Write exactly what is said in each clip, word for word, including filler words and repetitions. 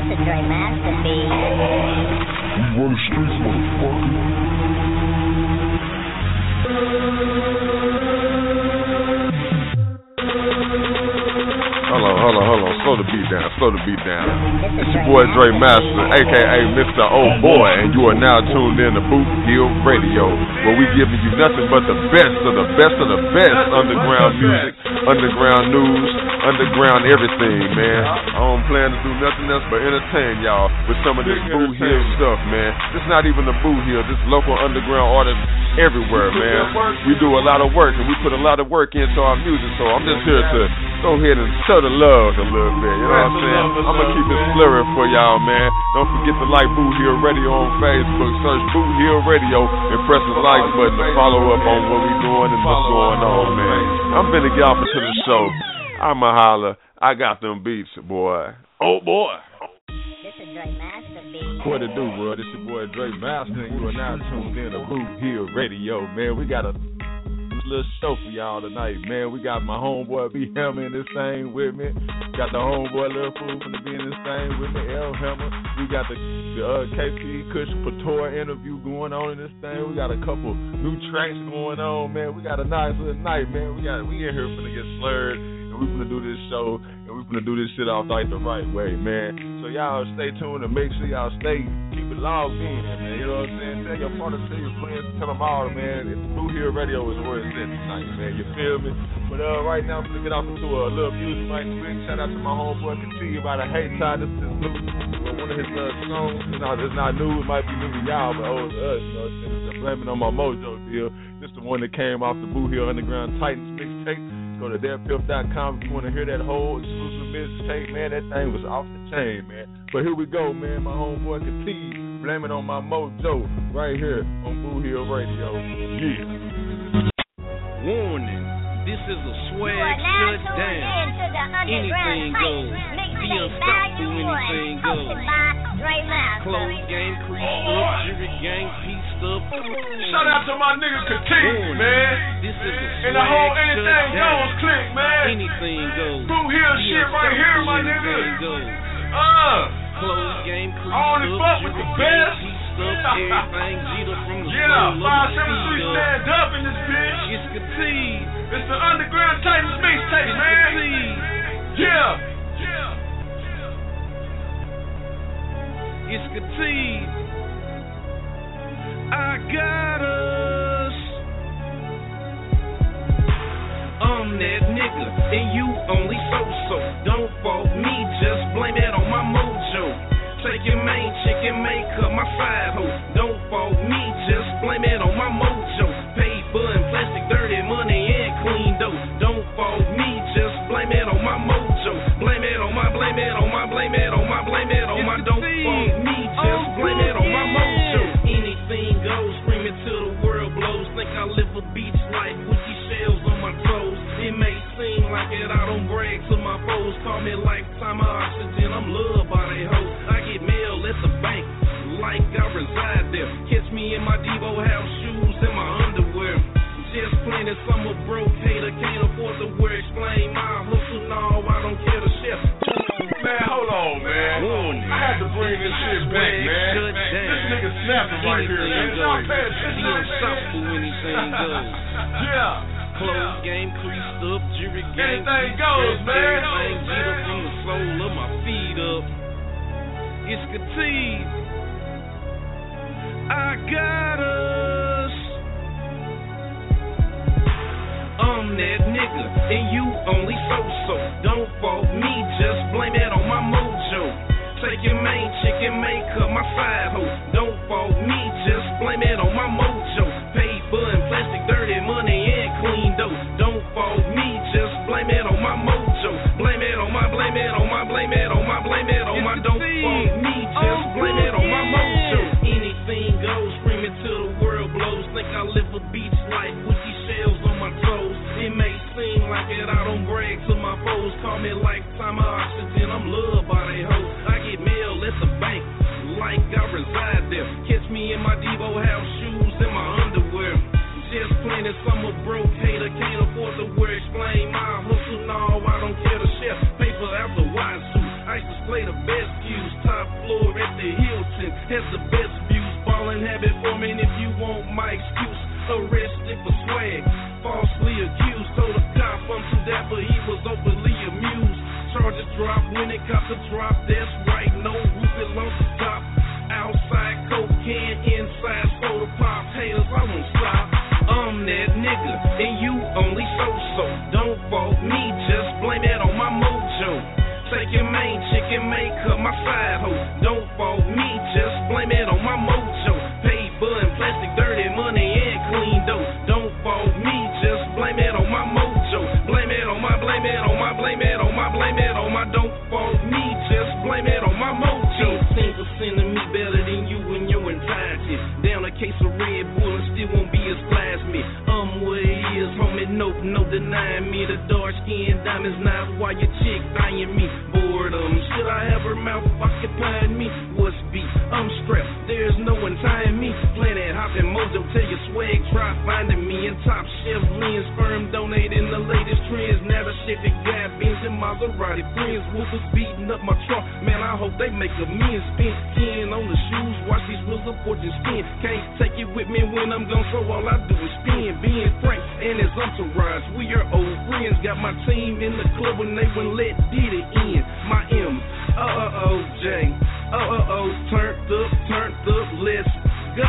This is Dre Masterpiece. We run the streets, motherfucker. Hold on, hold on, hold on. Slow the beat down, slow the beat down. It's your boy Dre Master, a k a. Mister Old Boy, and you are now tuned in to Boot Hill Radio, where we giving you nothing but the best of the best of the best underground music, underground news, underground everything, man. I don't plan to do nothing else but entertain y'all with some of this Boot Hill stuff, man. It's not even the Boot Hill, this local underground artists everywhere, man. We do a lot of work, and we put a lot of work into our music, so I'm just here to go ahead and show the love a little bit, you know what I'm saying? I'm gonna keep it slurring for y'all, man. Don't forget to like Boot Hill Radio on Facebook. Search Boot Hill Radio and press the like button to follow up on what we doing and what's going on, man. I'm finna get off into the show. I'ma holler. I got them beats, boy. Oh, boy. This is Dre Masterpiece. What it do, bro? This your boy Dre Master, and you are now tuned in to Boot Hill Radio, man. We got a little show for y'all tonight, man. We got my homeboy B Hammer in this thing with me. Got the homeboy Lil Fool finna be in this thing with me, L Hammer. We got the, the uh, K P Kush Pator interview going on in this thing. We got a couple new tracks going on, man. We got a nice little night, man. We got we in here finna get slurred, and we finna do this show, and we finna do this shit off like the right way, man. So y'all stay tuned and make sure y'all stay keep it logged in, man. You know what I'm saying? Tell your partner, tell your friends, tell them all, man. It's Boot Hill Radio is where it's at tonight, man. You feel me? But uh, right now, I'm gonna get off into a little music right quick. Shout out to my homeboy Continue by the Hate Time. This is new. One of his uh, songs. It's not, it's not new. It might be new to y'all, but old to us. You know what I'm saying? It's a Blaming on My Mojo deal. This is the one that came off the Boot Hill Underground Titans mixtape. Go to dead piff dot com if you want to hear that whole exclusive mixtape, man. That thing was off the chain, man. But here we go, man. My homeboy Continue, Blaming on My Mojo, right here on Boot Hill Radio. Yeah. Warning, this is a swag shutdown. Anything goes. Be unstoppable, anything goes. Close game creased up, jury gang pieced up. Shout out to my nigga Continue, man. This is a swag and the whole anything goes click, man. Anything goes. Boot Hill shit right here, my nigga. Uh. Close game creased I only up, fuck with the best. Everything Jeter from the yeah, five seven three stand up in this bitch. It's Continue. It's the Underground Titans mixtape, man. Yeah. It's Continue. I got us. I'm that nigga, and you only so-so. Don't fault me, just blame it on my mojo. Take your main chicken, make her my side hoe. Don't fault me, just blame it on my mojo. Paper and plastic, dirty money and clean dough. Don't fault me, just blame it on my mojo. Blame it on my, blame it on my, blame it on my, blame it on my. Don't fault me, just blame it on my mojo. Anything goes, screaming till the world blows. Think I live a beach life with these shells on my toes. It may seem like it, I don't brag to my foes. Call me lifetime of oxygen, I'm loved by they hoes. I get mail at the bank, like I reside there. Catch me in my Devo house shoes and my underwear. Just plain as summer broke, hater can't afford to wear. Explain my hustle, no, I don't care to chef. Man, hold on, man. I had to bring this shit back, man. This nigga snapping right here, man. Y'all pay attention to anything goes. Yeah. Close game creased up, jury game. Anything goes, man. Everything Jeter from the sole of my feet up. It's Continue. I got us. I'm that nigga, and you only so-so. Don't fault me, just blame it on my mojo. Take your main chicken, make her my side hoe. Don't fault me, just blame it on my mojo. Paper and plastic, dirty money and clean dough. Don't fault me, just blame it on my mojo. Blame it on my, blame it on my, blame it on my, blame it on my. Don't fault me, just blame it on my mojo. Anything goes, screaming till the world blows. Think I live a beach life with these shells on my toes. It may seem like it, I don't brag to my foes. Call me lifetime of oxygen, I'm loved by they hoes. I get mail at the bank, like I excuse. Top floor at the Hilton has the best views. Ballin' habit forming if you want my excuse. Arrested for swag, falsely accused. Told a cop I'm too dapper, he was openly amused. Charges drop when it got the drop, that's right, no roof, it lost the top. Outside coke can, inside soda pop. Haters, I won't stop. I'm that nigga, and you only so-so. Don't fault me, just blame it on my mojo. Take your main chicken, make her my side hoe. Don't fault me, just blame it on my mojo. Paper and plastic, dirty money and clean dough. Don't fault me, just blame it on my mojo. Blame it on my, blame it on my, blame it on my, blame it on my. Don't fault me, just blame it on my mojo. ten percent of me better than you in your entirety. Down a case of Red Bull and still won't be as fly as me. I'm what it is, homie, nope, no denying me. The dark skin diamonds not why your chick eyeing me. Boredom, should I have her mouth occupying me? What's beat? I'm strapped, there's no one tying me. Planet hopping mojo, tell your swag, try finding me. In top shelf lens, firm donating the latest trends. Now the shit that got beans and Maserati friends. Wolfers beating up my trunk, man, I hope they make amends. Spent ten on the shoes, watch these wheels of fortune spin. Can't take it with me when I'm gone, so all I do is spin. Being Frank and his entourage, we are old friends. Got my team in the club when they wouldn't let Diddy in. My M, uh-oh, J, uh-oh, turned up, turned up, let's go.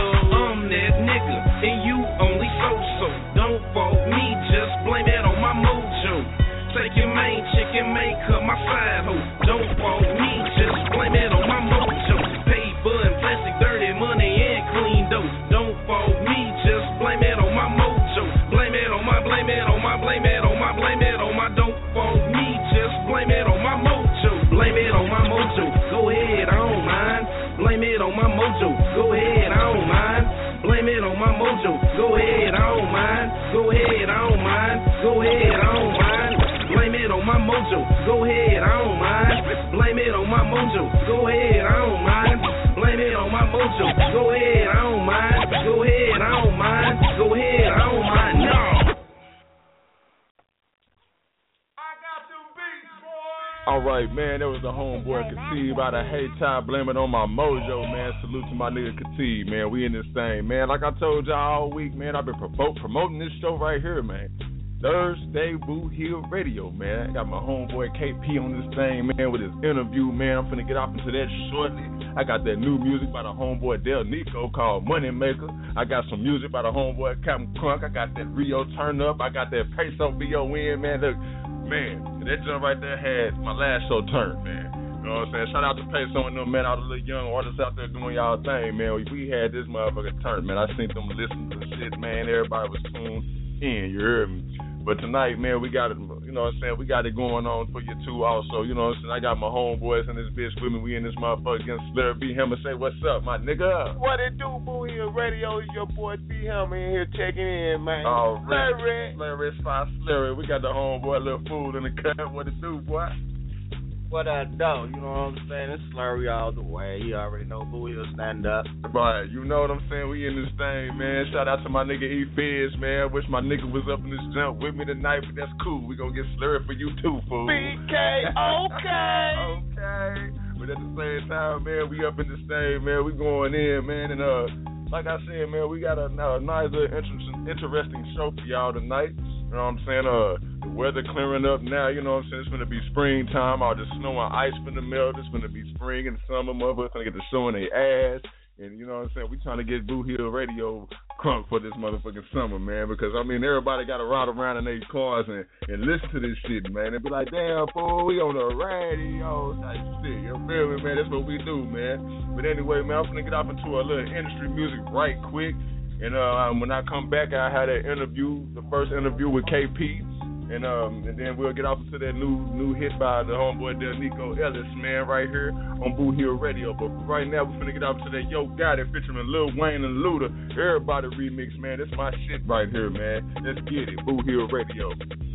I'm that nigga, and you only so-so. Don't fault me, just blame it on my mojo. Take your main chicken, make her my side hoe. Don't fault me, just blame it on my mojo. Paper and plastic, dirty money and clean dough. Don't fault me, just blame it on my mojo. Blame it on my, blame it on my, blame it on my, blame it on my. Don't fault me, just blame it on my mojo. Blame it on my mojo, go ahead, I don't mind. Blame it on my mojo, go ahead, I don't mind. Blame it on my mojo, go ahead, I don't mind. Go ahead, I don't mind. Go ahead, I don't mind. Blame it on my mojo, go ahead, I don't mind. Blame it on my mojo, go ahead, I don't mind. Blame it on my mojo, go ahead, I don't mind. Go ahead, I don't mind. Go ahead, I don't mind, no. All right, man, that was the homeboy Khatib out of Hey Time. Blame it on my mojo, man. Salute to my nigga Khatib, man. We in this thing, man. Like I told y'all all week, man, I've been promote, promoting this show right here, man. Thursday Boot Hill Radio, man. I got my homeboy K P on this thing, man, with his interview, man. I'm finna get off into that shortly. I got that new music by the homeboy Del Nico called Money Maker. I got some music by the homeboy Captain Crunk. I got that Rio Turn Up. I got that Peso B O N, man. Look, man, that jump right there had my last show turned, man. You know what I'm saying? Shout out to Peso and them, man, all the little young artists out there doing y'all thing, man. We had this motherfucker turned, man. I seen them listen to the shit, man. Everybody was tuned in, you heard me? But tonight, man, we got it, you know what I'm saying, we got it going on for you too also, you know what I'm saying. I got my homeboys in this bitch with me. We in this motherfucker against Larry B. Hammer. Say, what's up, my nigga? What it do, Boo Hill Radio? It's your boy B. Hammer in here checking in, man. Oh, Larry. Larry, Spice, Larry. We got the homeboy, little fool in the cut. What it do, boy? What I do, you know what I'm saying? It's Slurry all the way. You already know Boo Hill stand up. Right, you know what I'm saying? We in this thing, man. Shout out to my nigga E Fizz, man. Wish my nigga was up in this jump with me tonight, but that's cool. We gonna get Slurry for you too, fool. B K, okay. Okay. But at the same time, man, we up in this thing, man. We going in, man, and uh, like I said, man, we got a, a nice, interesting, interesting show for y'all tonight. You know what I'm saying? Uh, the weather clearing up now. You know what I'm saying? It's gonna be springtime. All the snow and ice finna melt. It's gonna be spring and summer. Motherfuckers gonna get to showing their ass. And you know what I'm saying? We trying to get Boo Hill Radio crunk for this motherfucking summer, man. Because I mean, everybody got to ride around in their cars and, and listen to this shit, man. And be like, damn, fool, we on the radio type shit. You feel me, man? That's what we do, man. But anyway, man, I'm finna get off into a little industry music right quick. And uh, when I come back, I had that interview, the first interview with K P, and um, and then we'll get off into that new new hit by the homeboy Del Nico Ellis, man, right here on Boo Hill Radio. But right now, we're finna get off to that Yo Got It featuring Lil Wayne and Luda. Everybody remix, man. That's my shit right here, man. Let's get it, Boo Hill Radio.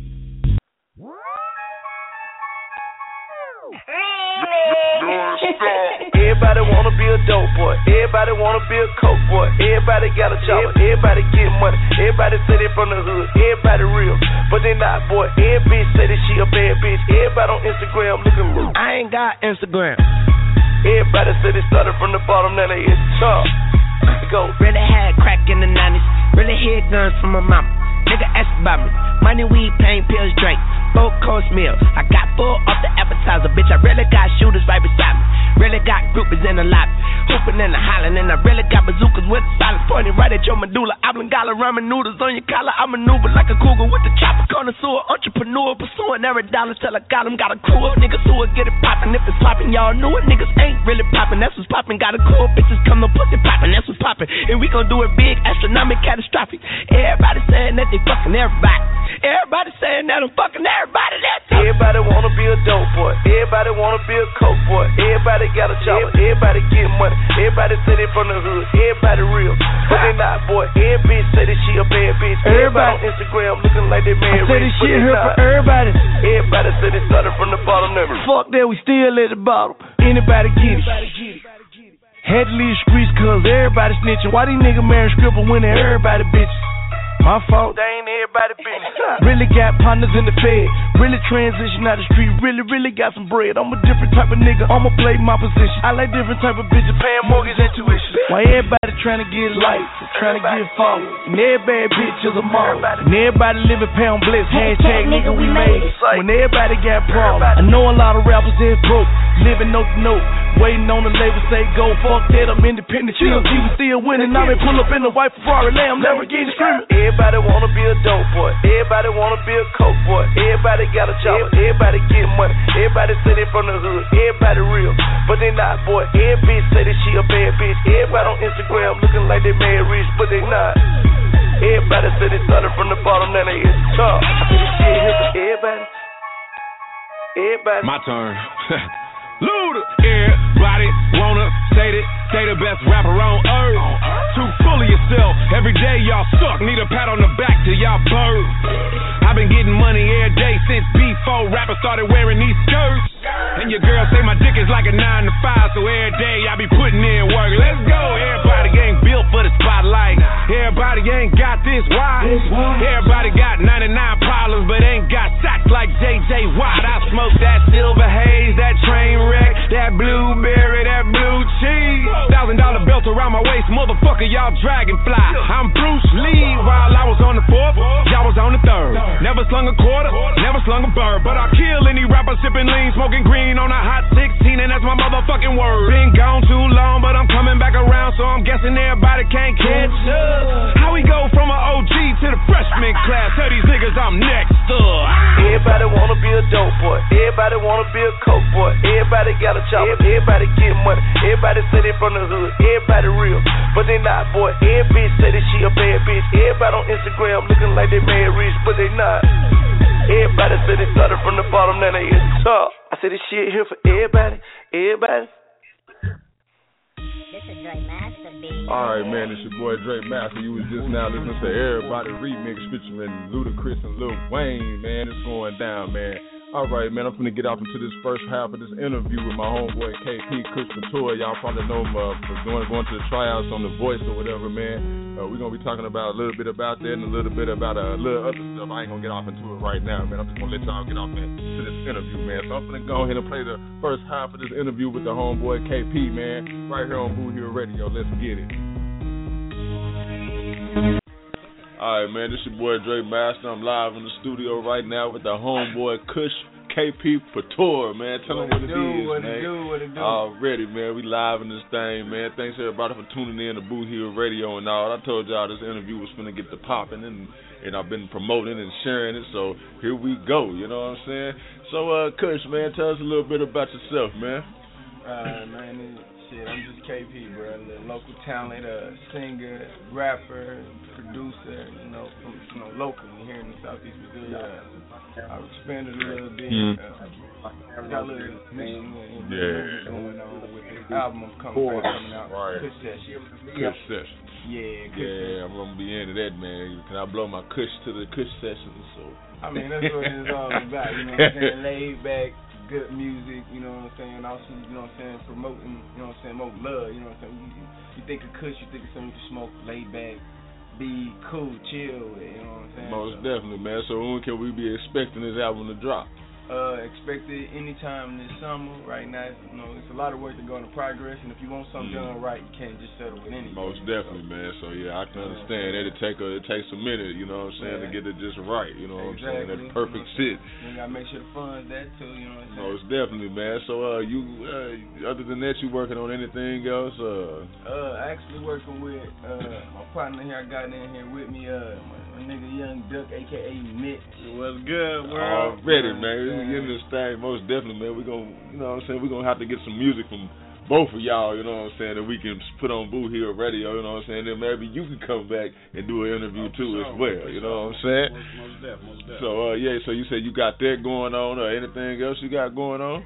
Everybody wanna be a dope boy. Everybody wanna be a coke boy. Everybody got a job. Everybody get money. Everybody say they from the hood. Everybody real, but they not, boy. Every bitch say that she a bad bitch. Everybody on Instagram looking real. I ain't got Instagram. Everybody said it started from the bottom, now they hit the top. Go. Really had crack in the nineties. Really hid guns from my mama. Nigga ask about me. Money, weed, pain, pills, drink. Four course meal. I got full off the appetizer. Bitch, I really got shooters right beside me. Really got groupies in the lobby. Hooping and hollering. And I really got bazookas with a solid pointing right at your medulla. Oblongata ramen noodles on your collar. I maneuver like a cougar with the chopper. Connoisseur, entrepreneur. Pursuing every dollar till I got him. Got a crew of niggas who will get it poppin'. If it's poppin', y'all knew it. Niggas ain't really poppin'. That's what's poppin'. Got a crew of bitches come no pussy poppin'. That's what's poppin'. And we gon' do it big, astronomic, catastrophic. Everybody saying that they fucking everybody. Everybody saying that I'm fucking everybody. That's everybody wanna be a dope boy. Everybody wanna be a coke boy. Everybody got a chopper. Everybody get money. Everybody say they from the hood. Everybody real, but they not, boy. Every bitch say that she a bad bitch. Everybody on Instagram looking like they married. I say this shit here for everybody. Everybody say they started from the bottom. Never. Fuck that, we still at the bottom. Anybody get it? Had to leave the streets cause everybody snitching. Why these niggas marrying scribble when they everybody bitches? My fault. They ain't everybody business. Really got partners in the fed. Really transition out the street. Really, really got some bread. I'm a different type of nigga. I'ma play my position. I like different type of bitches. Paying mortgage and tuition. Why everybody trying to get lights, trying to get followed. And every bad bitch is a model. And everybody living pound bliss. Hashtag nigga we made it. When everybody got problems. I know a lot of rappers that broke. Living note to note. Waiting on the label say go. Fuck that, I'm independent. G M G was still winning. Now they pull up in the white Ferrari. Lamb Lamborghini screaming. Everybody wanna be a dope boy. Everybody wanna be a coke boy. Everybody got a chopper. Everybody get money. Everybody say they from the hood. Everybody real, but they not, boy. Every bitch say that she a bad bitch. Everybody on Instagram looking like they mad rich, but they not. Everybody say they started from the bottom, now they hit the top. I see this shit here for everybody. Everybody. My turn. Luda. Everybody wanna say that they the best rapper on earth. Too full of yourself. Every day y'all suck. Need a pat on the back till y'all bird. I've been getting money every day since before rappers started wearing these skirts. And your girl say my dick is like a nine to five, so every day I be putting in work. Let's go. Everybody ain't built for the spotlight. Everybody ain't got this wide. Everybody got ninety-nine problems, but ain't got sacks like J J Watt. I smoke that silver haze, that train wreck, that blueberry, that blue cheese. Thousand dollar belt around my waist, motherfucker, y'all dragonfly. I'm Bruce Lee. While I was on the fourth, y'all was on the third. Never slung a quarter, never slung a bird, but I kill any rapper sipping lean, smoking green on a hot sixteen, and that's my motherfucking word. Been gone too long, but I'm coming back around, so I'm guessing everybody can't catch up. How we go from an O G to the freshman class? Tell these niggas I'm next up. Everybody wanna be a dope boy. Everybody wanna be a coke boy. Everybody got a chopper. Everybody get money. Everybody say they from the hood. Everybody real, but they not, boy. Every bitch say that she a bad bitch. Everybody on Instagram looking like they mad rich, but they not. Everybody say they started from the bottom, now they hit the top. I say this shit here for everybody. Everybody. This is Dre Master B. Alright, man, it's your boy Dre Master. You was just now listening to Everybody Remix featuring Ludacris and Lil Wayne, man. It's going down, man. Alright, man, I'm finna get off into this first half of this interview with my homeboy K P, Kush Couture. Y'all probably know him uh, for going, going to the tryouts on The Voice or whatever, man. Uh, we're gonna be talking about a little bit about that and a little bit about a uh, little other stuff. I ain't gonna get off into it right now, man. I'm just gonna let y'all get off into this interview, man. So I'm finna go ahead and play the first half of this interview with the homeboy K P, man, right here on Boo Hill Radio. Let's get it. Alright, man, this your boy Dre Master. I'm live in the studio right now with the homeboy Kush K P Couture, man. Tell them what, what it do, is, what man. It do, what it do. Already, man. We live in this thing, man. Thanks everybody for tuning in to Boo Hill Radio and all. I told y'all this interview was finna get the popping, and and I've been promoting and sharing it, so here we go. You know what I'm saying? So, uh, Kush, man, tell us a little bit about yourself, man. Uh, man, shit, I'm just K P, bro. A local talent, uh, singer, rapper, producer, you know, from, you know, locally here in the Southeast Missouri. Uh, I've expanded a little bit. Mm. Uh, got a little mission and yeah. going on with the album coming, coming out. Right. Kush Session. Kush Session. Yeah, Kush yeah, session. I'm gonna be into that, man. Can I blow my Kush to the Kush Session? So. I mean, that's what it's all about. You know what I'm saying? Laid back. Good music, you know what I'm saying? Also, you know what I'm saying, promoting, you know what I'm saying, more love, you know what I'm saying? You, you think of Kush, you think of something you can smoke, lay back, be cool, chill with, you know what I'm saying? Most so, definitely, man. So when can we be expecting this album to drop? Uh, expected anytime this summer. Right now, you know, it's a lot of work to go into progress, and if you want something mm. done right, you can't just settle with anything. Most definitely, so. man. So yeah, I can understand that it take a it takes a minute, you know what I'm saying, yeah. to get it just right. You know what exactly. I'm saying? That perfect you know, fit. You gotta make sure the funds that too. You know what I'm saying? Most definitely, man. So uh, you uh, other than that, you working on anything else? Uh, uh actually working with uh my partner here. I got in here with me. Uh, my, my nigga Young Duck, aka Mitt. What's good, world? Already, man. We getting this thing. Most definitely, man. We gonna, you know what I'm saying. We gonna have to get some music from both of y'all. You know what I'm saying. That we can put on Boo Hill Radio. You know what I'm saying. Then maybe you can come back and do an interview oh, too sure, as well. You know what I'm saying. Most, most definitely, most definitely. So uh, yeah. So you said you got that going on, or anything else you got going on?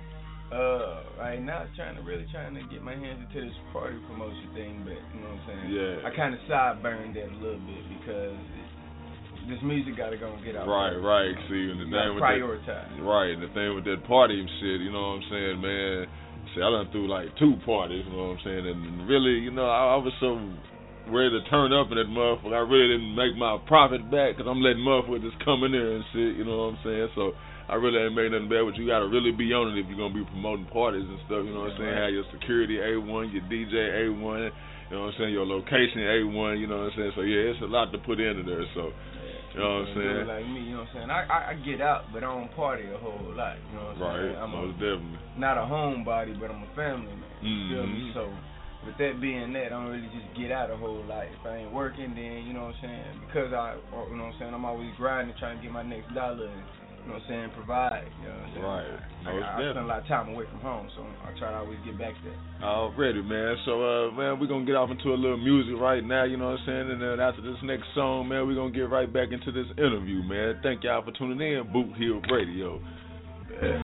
Uh, right now, trying to really trying to get my hands into this party promotion thing, but you know what I'm saying. Yeah. I kind of sideburned that a little bit because. It, This music gotta go and get out. Right, there. right. See, and the you thing with prioritize. that, right, and the thing with that party and shit, you know what I'm saying, man. See, I done threw like two parties, you know what I'm saying, and really, you know, I, I was so ready to turn up in that motherfucker. I really didn't make my profit back because I'm letting motherfuckers just come in there and shit, you know what I'm saying. So I really ain't made nothing bad, but you gotta really be on it if you're gonna be promoting parties and stuff, you know what I'm saying. Have your security A one, your D J A one, you know what I'm saying, your location A one, you know what I'm saying. So yeah, it's a lot to put into there. So. You know what I'm saying? Like me, you know what I'm saying? I, I I get out, but I don't party a whole lot. You know what I'm right. saying? I'm most a, definitely. Not a homebody, but I'm a family man. You mm-hmm. feel me? So with that being that, I don't really just get out a whole lot. If I ain't working, then you know what I'm saying? Because I, you know what I'm saying? I'm always grinding, trying to get my next dollar. And, you know what I'm saying? Provide. You know what I'm saying? Right. I, I, I spend a lot of time away from home, so I try to always get back there. Already, man. So, uh, man, we're going to get off into a little music right now, you know what I'm saying? And then after this next song, man, we're going to get right back into this interview, man. Thank y'all for tuning in. Boot Hill Radio. Yeah.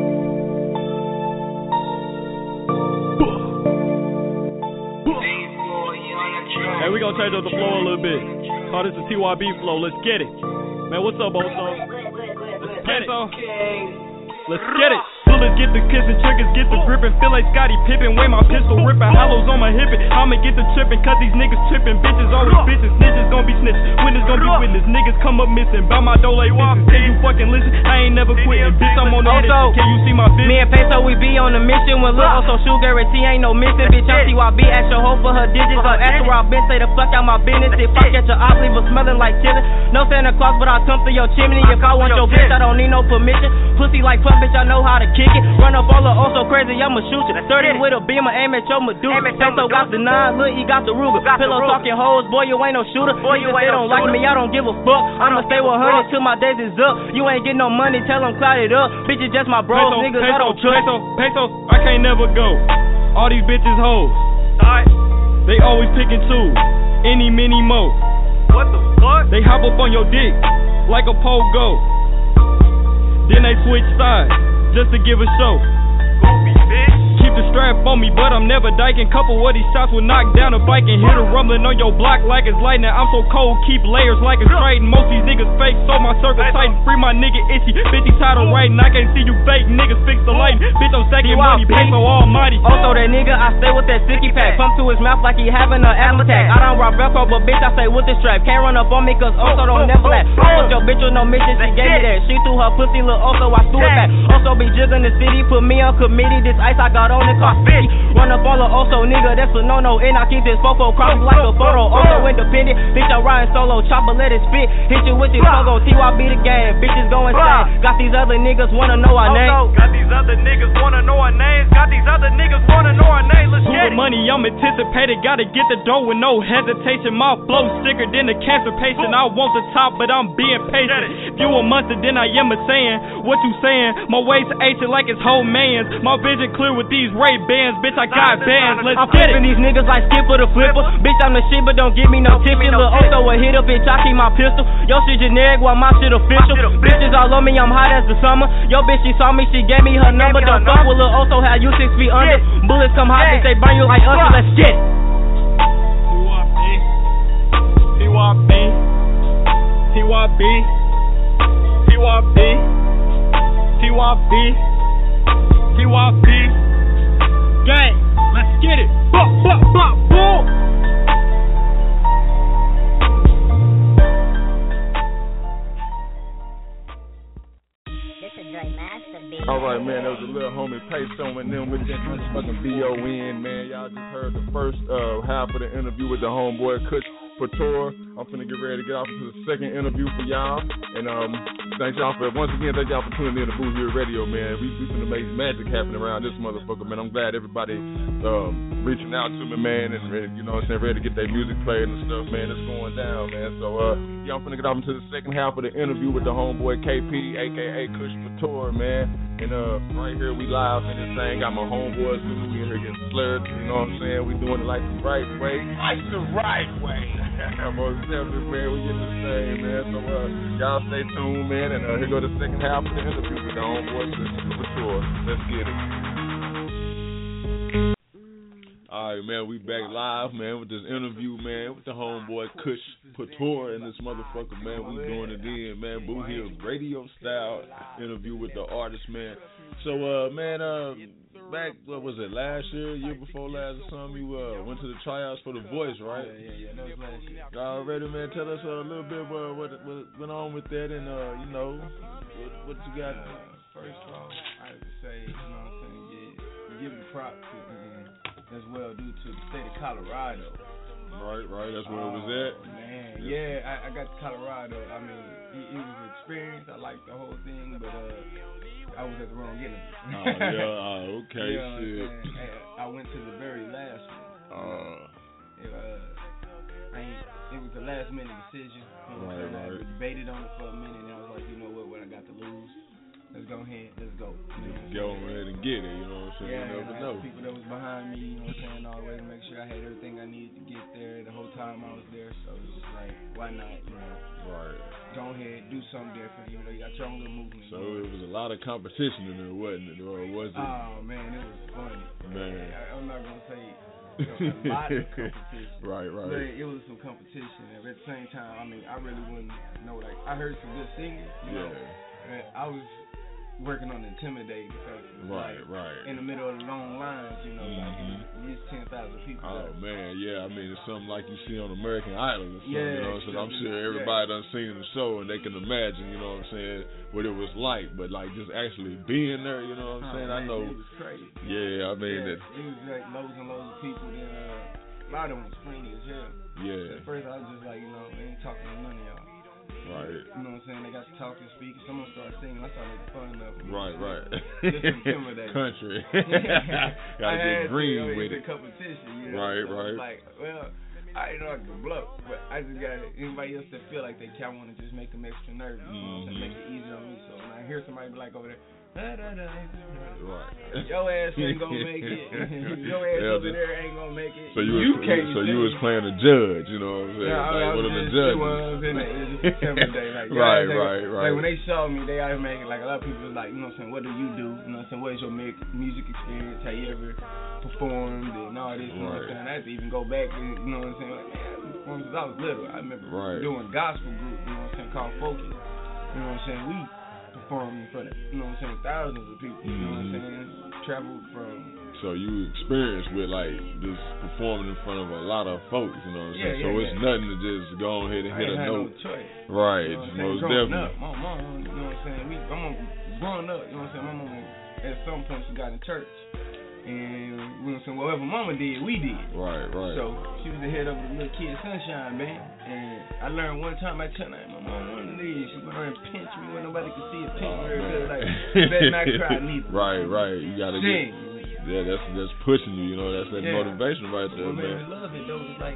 Hey, we're going to change up the flow a little bit. Call this the T Y B flow. Let's get it. Man, what's up, Oso? Let's get it. Let's get it. Bullets get the kissing, triggers get the gripping. Feel like Scottie Pippen, weigh my pistol, ripping hollows on my hip. I'ma get the tripping, cause these niggas tripping. Bitches always bitches, snitches gon' be snitches. Witness gon' be witness, niggas come up missing. By my door like bitches, can you fucking listen? I ain't never quitting, bitch, I'm on the edge. Can you see my bitch? Me and Peso, we be on a mission. When Lil Oso shoot guarantee, ain't no missing. Bitch, I'm T Y B, ask your hoe for her digits. Don't ask where I been, say the fuck out my business. If I catch your op, leave her smelling like chillin'. No Santa Claus, but I'll come through your chimney. If I want your bitch, I don't need no permission. Pussy like fuck, bitch, I know how to kick it. Run up all the Oso crazy, I'ma shoot you. thirty with a beamer, aim at your Medusa. Peso got the nine, look, he got the Ruger. Pillow talking hoes, boy, you ain't no shooter. Boy, you ain't they don't like me, I don't give a fuck. I'ma stay one hundred till my days is up. You ain't getting no money, tell them cloud it up. Bitches just my bros, Peso, niggas, Peso, I don't trust. Peso, Peso, I can't never go. All these bitches hoes. They always pick and choose. Any, mini, mo. What the fuck? They hop up on your dick like a pogo. Then they switch sides just to give a show. Goofy bitch. Keep the strap on me, but I'm never diking. Couple of these shots will knock down a bike and hit a rumbling on your block like it's lightning. I'm so cold, keep layers like it's trading. Most these niggas fake, so my circle tighten. Free my nigga itchy, bitch he tired of writing. I can't see you fake niggas fix the lighting. Bitch I'm stacking money, Peso almighty. Also that nigga, I stay with that sticky pack. Pump to his mouth like he having an asthma attack. I don't rock Velcro, but bitch I stay with the strap. Can't run up on me cause also don't never laugh. I fucked your bitch with no mission, she gave me that. She threw her pussy, little also I threw it back. Also be jigging the city, put me on committee. This ice I got on it cost fifty. Run up all the Oso nigga, that's a no-no. And I keep this fofo cropping like a photo. Also independent, bitch I'm riding solo. Chopper let it spit, hit you with this logo. T Y B the game, bitches go insane. Got these other niggas wanna know our name. Got these other niggas wanna know our names. Got these other niggas wanna know our names. Let's get it. Money, I'm anticipated, gotta get the dough with no hesitation. My flow sicker than a cancer patient. I want the top, but I'm being patient. If you a monster, then I am a saying. What you saying? My waist ancient like it's whole man's. My vision clear with these Ray Bans. Bitch, I got bands. Let's I'm get it. these niggas like Skip for the flipper. Bitch, I'm the shit, but don't give me no tip. Lil Oso a hit up, bitch, I keep my pistol. Yo shit generic while my shit official. Bitches all on me, I'm hot as the summer. Yo bitch, she saw me, she gave me her number. Don't fuck with Lil Oso, how you six feet under. Bullets come hot, bitch, they burn you like us. Let's get it. T Y B T Y B T Y B T Y B T Y B Gang, let's get it. Bop, bop, bop, boom. This is Dre Master. tapping in with that motherfucking B O N, man. Y'all just heard the first uh, half of the interview with the homeboy Kush Couture. I'm finna get ready to get off into the second interview for y'all. And um, thank y'all for, once again, thank y'all for tuning in to Boo Here Radio, man. We, we finna make magic happen around this motherfucker, man. I'm glad everybody um, reaching out to me, man, and, and you know what I'm saying, ready to get their music played and stuff, man. It's going down, man. So, uh, yeah, I'm finna get off into the second half of the interview with the homeboy K P, a k a. Kush Couture, man. And uh, right here, we live in this thing. Got my homeboys with me. We in here getting slurred, you know what I'm saying? We doing it like the right way. Like the right way. Most definitely, man. We get this thing, man. So, uh, y'all stay tuned, man. And uh, here go the second half of the interview with the homeboy Kush Couture. Let's get it. All right, man, we back live, man, with this interview, man, with the homeboy Kush Couture and this motherfucker, man. We doing it in, man. Boo Hill's radio style interview with the artist, man. So, uh, man, uh, back, what was it, last year, year before last or something, you uh, went to the tryouts for The Voice, right? Yeah, yeah, yeah, that was last year. Already, man, tell us uh, a little bit about what, what went on with that and, uh, you know, what, what you got. Uh, first of all, I have to say, you know what I'm saying, yeah, give the props to as well due to the state of Colorado. Right, right, that's where oh, it was at. Man, yeah, I, I got to Colorado. I mean, it, it was an experience. I liked the whole thing, but uh, I was at the wrong interview. Oh, yeah, uh, okay, you know shit. I went to the very last one. Uh, it, uh, I ain't, it was a last minute decision. You know right, right. I debated on it for a minute, and I was like, you know what, what I got to lose. Let's go ahead, let's go. You know go ahead and get it, you know what I'm saying? Yeah, you never I know. had people that was behind me, you know what I'm saying, always to make sure I had everything I needed to get there the whole time I was there. So it's just like, why not, you know? Right. Go ahead, do something different, you know, you got your own little movement. So it was a lot of competition in there, wasn't it? Or was it? Oh, man, it was funny. Man. I, I'm not going to say you know, a lot of competition. Right, right. But it was some competition. And at the same time, I mean, I really wouldn't know, like, I heard some good singers. You yeah. know, and I was working on the intimidating factor. Right, like, right. In the middle of the long lines, you know, mm-hmm. like at least ten thousand people. Oh, there. man, yeah. I mean, it's something like you see on American Idol or something, yeah, you know what I'm saying? I'm sure everybody yeah. done seen the show and they can imagine, you know what I'm saying, what it was like. But, like, just actually being there, you know what I'm oh, saying? Man, I know. It was crazy. Yeah, I mean. Yeah, that, it was like loads and loads of people. Then uh, a lot of them was friendly as hell. Yeah. At first, I was just like, you know, they ain't talking to none of y'all. Right. You know what I'm saying? They got to talk and speak. Someone started singing. I started making fun of them. Right, right. Just intimidating. Country. Gotta get green to, with it. Competition, you know? Right, so right. Like, well, I didn't know I could bluff, but I just got anybody else that feel like they kind of want to just make them extra nervous, mm-hmm. you know what I'm saying? Make it easier on me. So when I hear somebody be like over there, da, da, da, right. Your ass ain't gonna make it. Your ass yeah, over there ain't gonna make it. So you, you was, can't. So you was playing a judge, you know what I'm saying? Yeah, I, like I one of the just, judges. Was in it. It was just intimidating. Like, right, guys, right, like, right. Like when they saw me, they always make it like a lot of people was like, you know what I'm saying? What do you do? You know what I'm saying? What is your music experience? Have you ever performed and all this? You know what I'm saying? I had to even go back. And, you know what I'm saying? Like, man, I performed since I was little. I remember right. doing gospel group. You know what I'm saying? Called Focus. You know what I'm saying? We performed in front of, you know what I'm saying, thousands of people, you know what I'm saying, traveled from. So you experienced with like just performing in front of a lot of folks, you know what I'm yeah, saying? Yeah, so yeah. it's nothing to just go ahead and I hit a ain't had note. No choice. Right, you know most Growing definitely. Up, my mom, you know what I'm saying, we, my mom, growing up, you know what I'm saying, my mom, at some point she got in church. And, you know what I'm saying, whatever mama did, we did. Right, right. So, she was the head of the Little Kid Sunshine Band. And I learned one time, I tell her, my mom, one of these, she went around and pinched me when nobody could see it. Pinch oh, me her like, better not cry neither. Right, right. You gotta Sing. get, yeah, that's that's pushing you, you know, that's that yeah. motivation right there, well, man. I love it, though. It's like,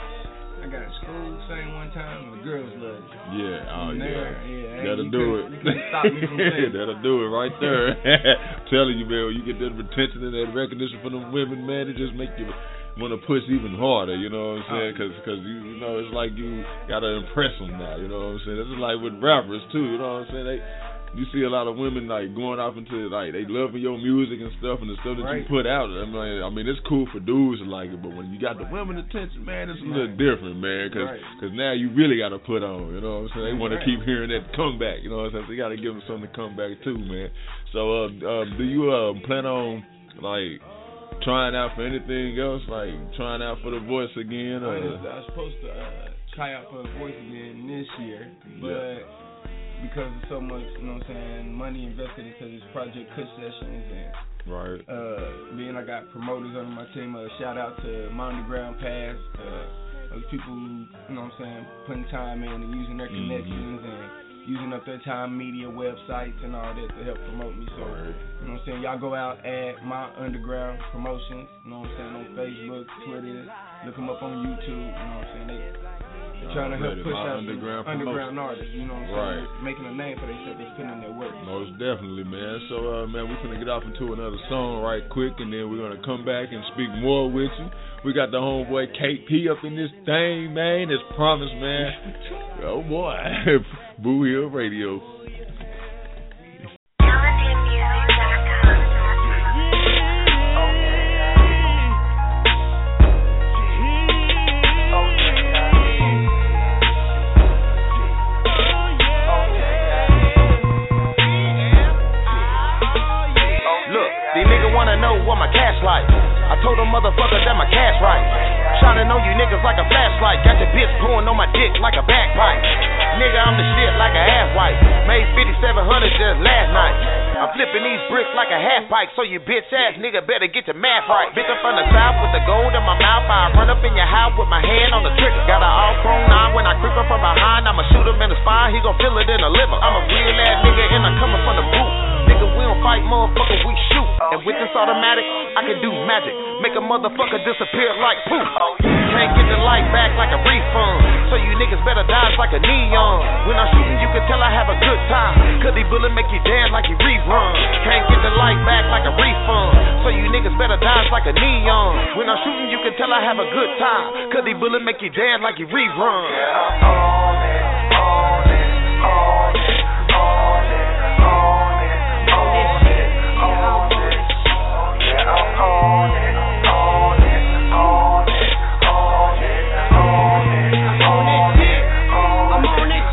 I got in school, sang one time, and the girls love it. Yeah, oh and yeah. There, yeah. That'll you do it. You couldn't stop me from singing. That'll do it right there. I'm telling you, man, when you get that attention and that recognition from them women, man, it just make you want to push even harder, you know what I'm saying? Because cause you, you know, it's like you got to impress them now, you know what I'm saying? This is like with rappers, too, you know what I'm saying? They, you see a lot of women, like, going off into, like, they loving your music and stuff and the stuff that right. you put out. I mean, I mean, it's cool for dudes to like it, but when you got the women attention, man, it's a little right. different, man, because right. cause now you really got to put on, you know what I'm saying? They want right. to keep hearing that comeback, you know what I'm saying? So you got to give them something to come back to, man. So, uh, uh, do you uh, plan on, like, trying out for anything else, like trying out for The Voice again? Or? I was, I was supposed to uh, try out for The Voice again this year, but yeah. because of so much, you know what I'm saying, money invested into this Project Kush Sessions and Right. Uh, then I got promoters under my team. Uh, shout out to my Underground Pass. Uh, those people who, you know what I'm saying, putting time in and using their mm-hmm. connections and using up their time, media, websites, and all that to help promote me. So, right. you know what I'm saying, y'all go out, add My Underground Promotions, you know what I'm saying, on Facebook, Twitter, look them up on YouTube, you know what I'm saying. They, they're trying to help push out underground, underground artists, you know what I'm right. saying, making a name for themselves, just putting in their work. Most definitely, man. So, uh, man, we're going to get off into another song right quick, and then we're going to come back and speak more with you. We got the homeboy K P up in this thing, man. It's promised, man. Oh, boy. Boo Hill Radio. What my cash like? I told them motherfuckers that my cash right. Shining on you niggas like a flashlight. Got your bitch blowing on my dick like a bagpipe. Nigga, I'm the shit like a half white. Made fifty-seven hundred just last night. I'm flipping these bricks like a half pipe. So you bitch ass nigga better get your math right. Bitch up from the south with the gold in my mouth. I run up in your house with my hand on the trigger. Got an all prone nine when I creep up from behind. I'ma shoot him in the spine. He gon' feel it in the liver. I'm a real ass nigga and I'm coming from the boot. Nigga, we don't fight, motherfucker, we shoot. And with this automatic, I can do magic. Make a motherfucker disappear like poof. Can't get the light back like a refund. So you niggas better dodge like a neon. When I'm shooting, you can tell I have a good time. Cause these bullets make you dance like you rerun. Can't get the light back like a refund. So you niggas better dodge like a neon. When I'm shooting, you can tell I have a good time. Cause these bullets make you dance like you rerun. Yeah, I'm on it, on it, on it, on it, on it. On it, on it, on it, on it, on it, on it, I'm on it,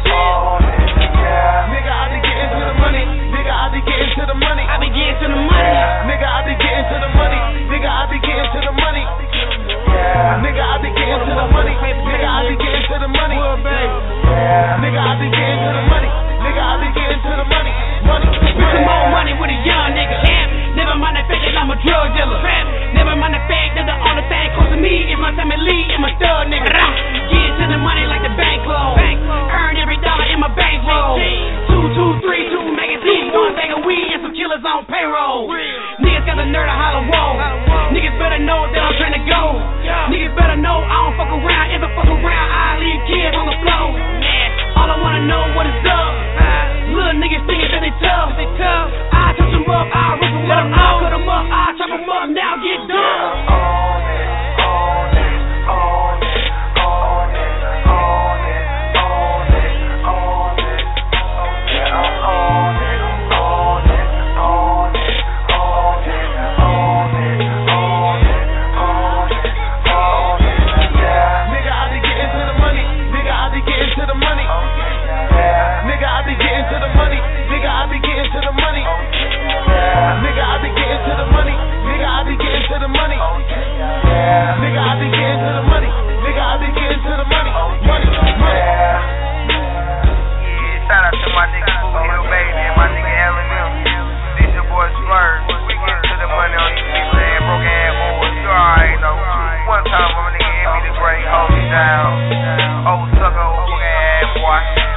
yeah. Nigga, I be getting to the money. Nigga, I be getting to the money. I be getting to the money. Nigga, I be getting to the money. Nigga, I be getting to the money. Yeah. Nigga, I be getting to the money. Nigga, I be getting to the money. Yeah. Nigga, I be getting to the money. Nigga, I be getting to the money. Money. With some more money with a young nigga. Never mind the fact that I'm a drug dealer. Never mind the fact that the only thing close to me is my family and my thug nigga. Get to the money like the bank loan. Earn every dollar in my bankroll. Two, two, three, two magazines, one bag of weed and some killers on payroll. Niggas got the nerve to holler whoa. Niggas better know that I'm trying to go. Niggas better know I don't fuck around. If I fuck around, I leave kids on the floor. All I wanna know what is up. Little niggas thinking that they tough. I touch them up, I rip them up, I cut them up, I chop them up, now get done. Yeah, on it, on it, on it, on it, on it, on it, on it. Yeah, I'm on it, on it, on it, on it, on it, on it, on it, on it. Yeah, nigga, I be getting to the money. Nigga, I be getting to the money. Yeah, nigga, I be getting to the money. Nigga, I be getting to the money. Yeah, nigga, I be getting to the money. Nigga, I be getting to the money. Yeah, nigga, I be getting to the money. Nigga, I be getting to the money. Money, money. Yeah, shout out to my nigga Boo Hill Baby and my nigga L and M. This your boy Swerve. We get to the money on these people and broke ass boys. You already know. One time when my nigga hit me the break, hold me down. Old sucker, old broke ass boy.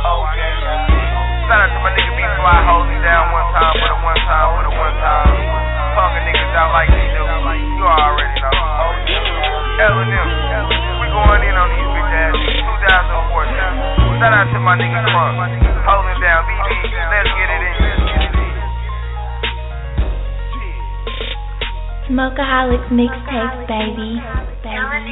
Shout out to my nigga B-Fly, hold me down one time for the one time for the one time. Talking niggas out like they do. You already know. L and M, we going in on these bitch ass twenty fourteen. Shout out to my nigga Crunk, holding down B B. Let's get it in. Smokeaholics mixtape, baby. Baby.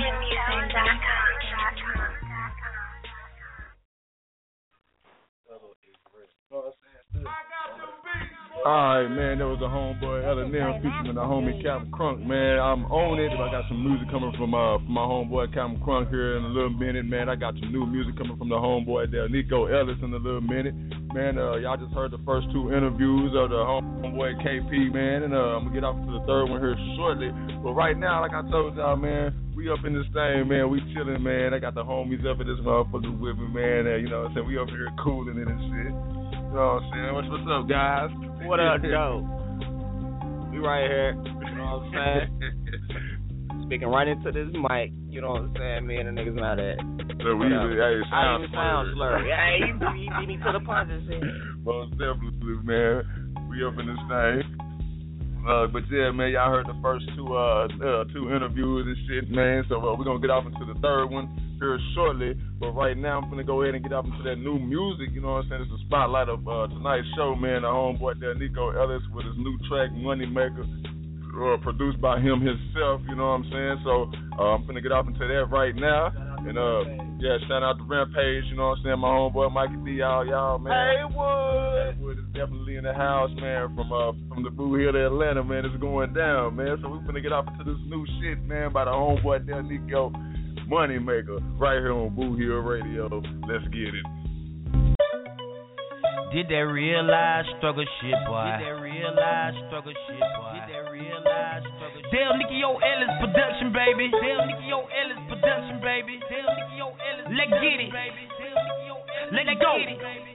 Alright, man, that was the homeboy L and M featuring the homie Captain Crunk, man. I'm on it. I got some music coming from uh from my homeboy Captain Crunk here in a little minute, man. I got some new music coming from the homeboy there, Nico Ellis, in a little minute. Man, uh, y'all just heard the first two interviews of the homeboy K P, man, and uh, I'm gonna get off to the third one here shortly. But right now, like I told y'all, man, we up in this thing, man. We chilling, man. I got the homies up in this motherfucker with me, man. Uh, you know what I'm saying? We over here cooling it and shit. You know what I'm saying? What's, what's up, guys? What up, Joe? We right here. You know what I'm saying? Speaking right into this mic. You know what I'm saying? Me and the niggas not at. So we even, hey, I sound even sound slurred. Yeah, he, he beat me to the punch and shit. Most definitely, man. We up in this thing. Uh, but yeah, man, y'all heard the first two uh, uh two interviews and shit, man. So uh, we're gonna get off into the third one here shortly. But right now, I'm gonna go ahead and get off into that new music. You know what I'm saying? It's the spotlight of uh, tonight's show, man. The homeboy there, Nico Ellis, with his new track, Moneymaker, uh, produced by him himself. You know what I'm saying? So uh, I'm gonna get off into that right now. And uh, yeah, shout out to Rampage. You know what I'm saying? My homeboy Mikey D, y'all, y'all, man. Haywood. Haywood is definitely in the house, man. From uh, from the Boo Hill to Atlanta, man. It's going down, man. So we're gonna get off into this new shit, man, by the homeboy there, Nico, Moneymaker, right here on Boo Hill Radio. Let's get it. Did that real life struggle shit, boy? Did that real life struggle shit, boy? Did that real life struggle shit? Dale Nicky O Ellis production, baby. Dale Nicky O Ellis production, baby. Dale Nicky O Ellis. Let's get it, baby. Let it go.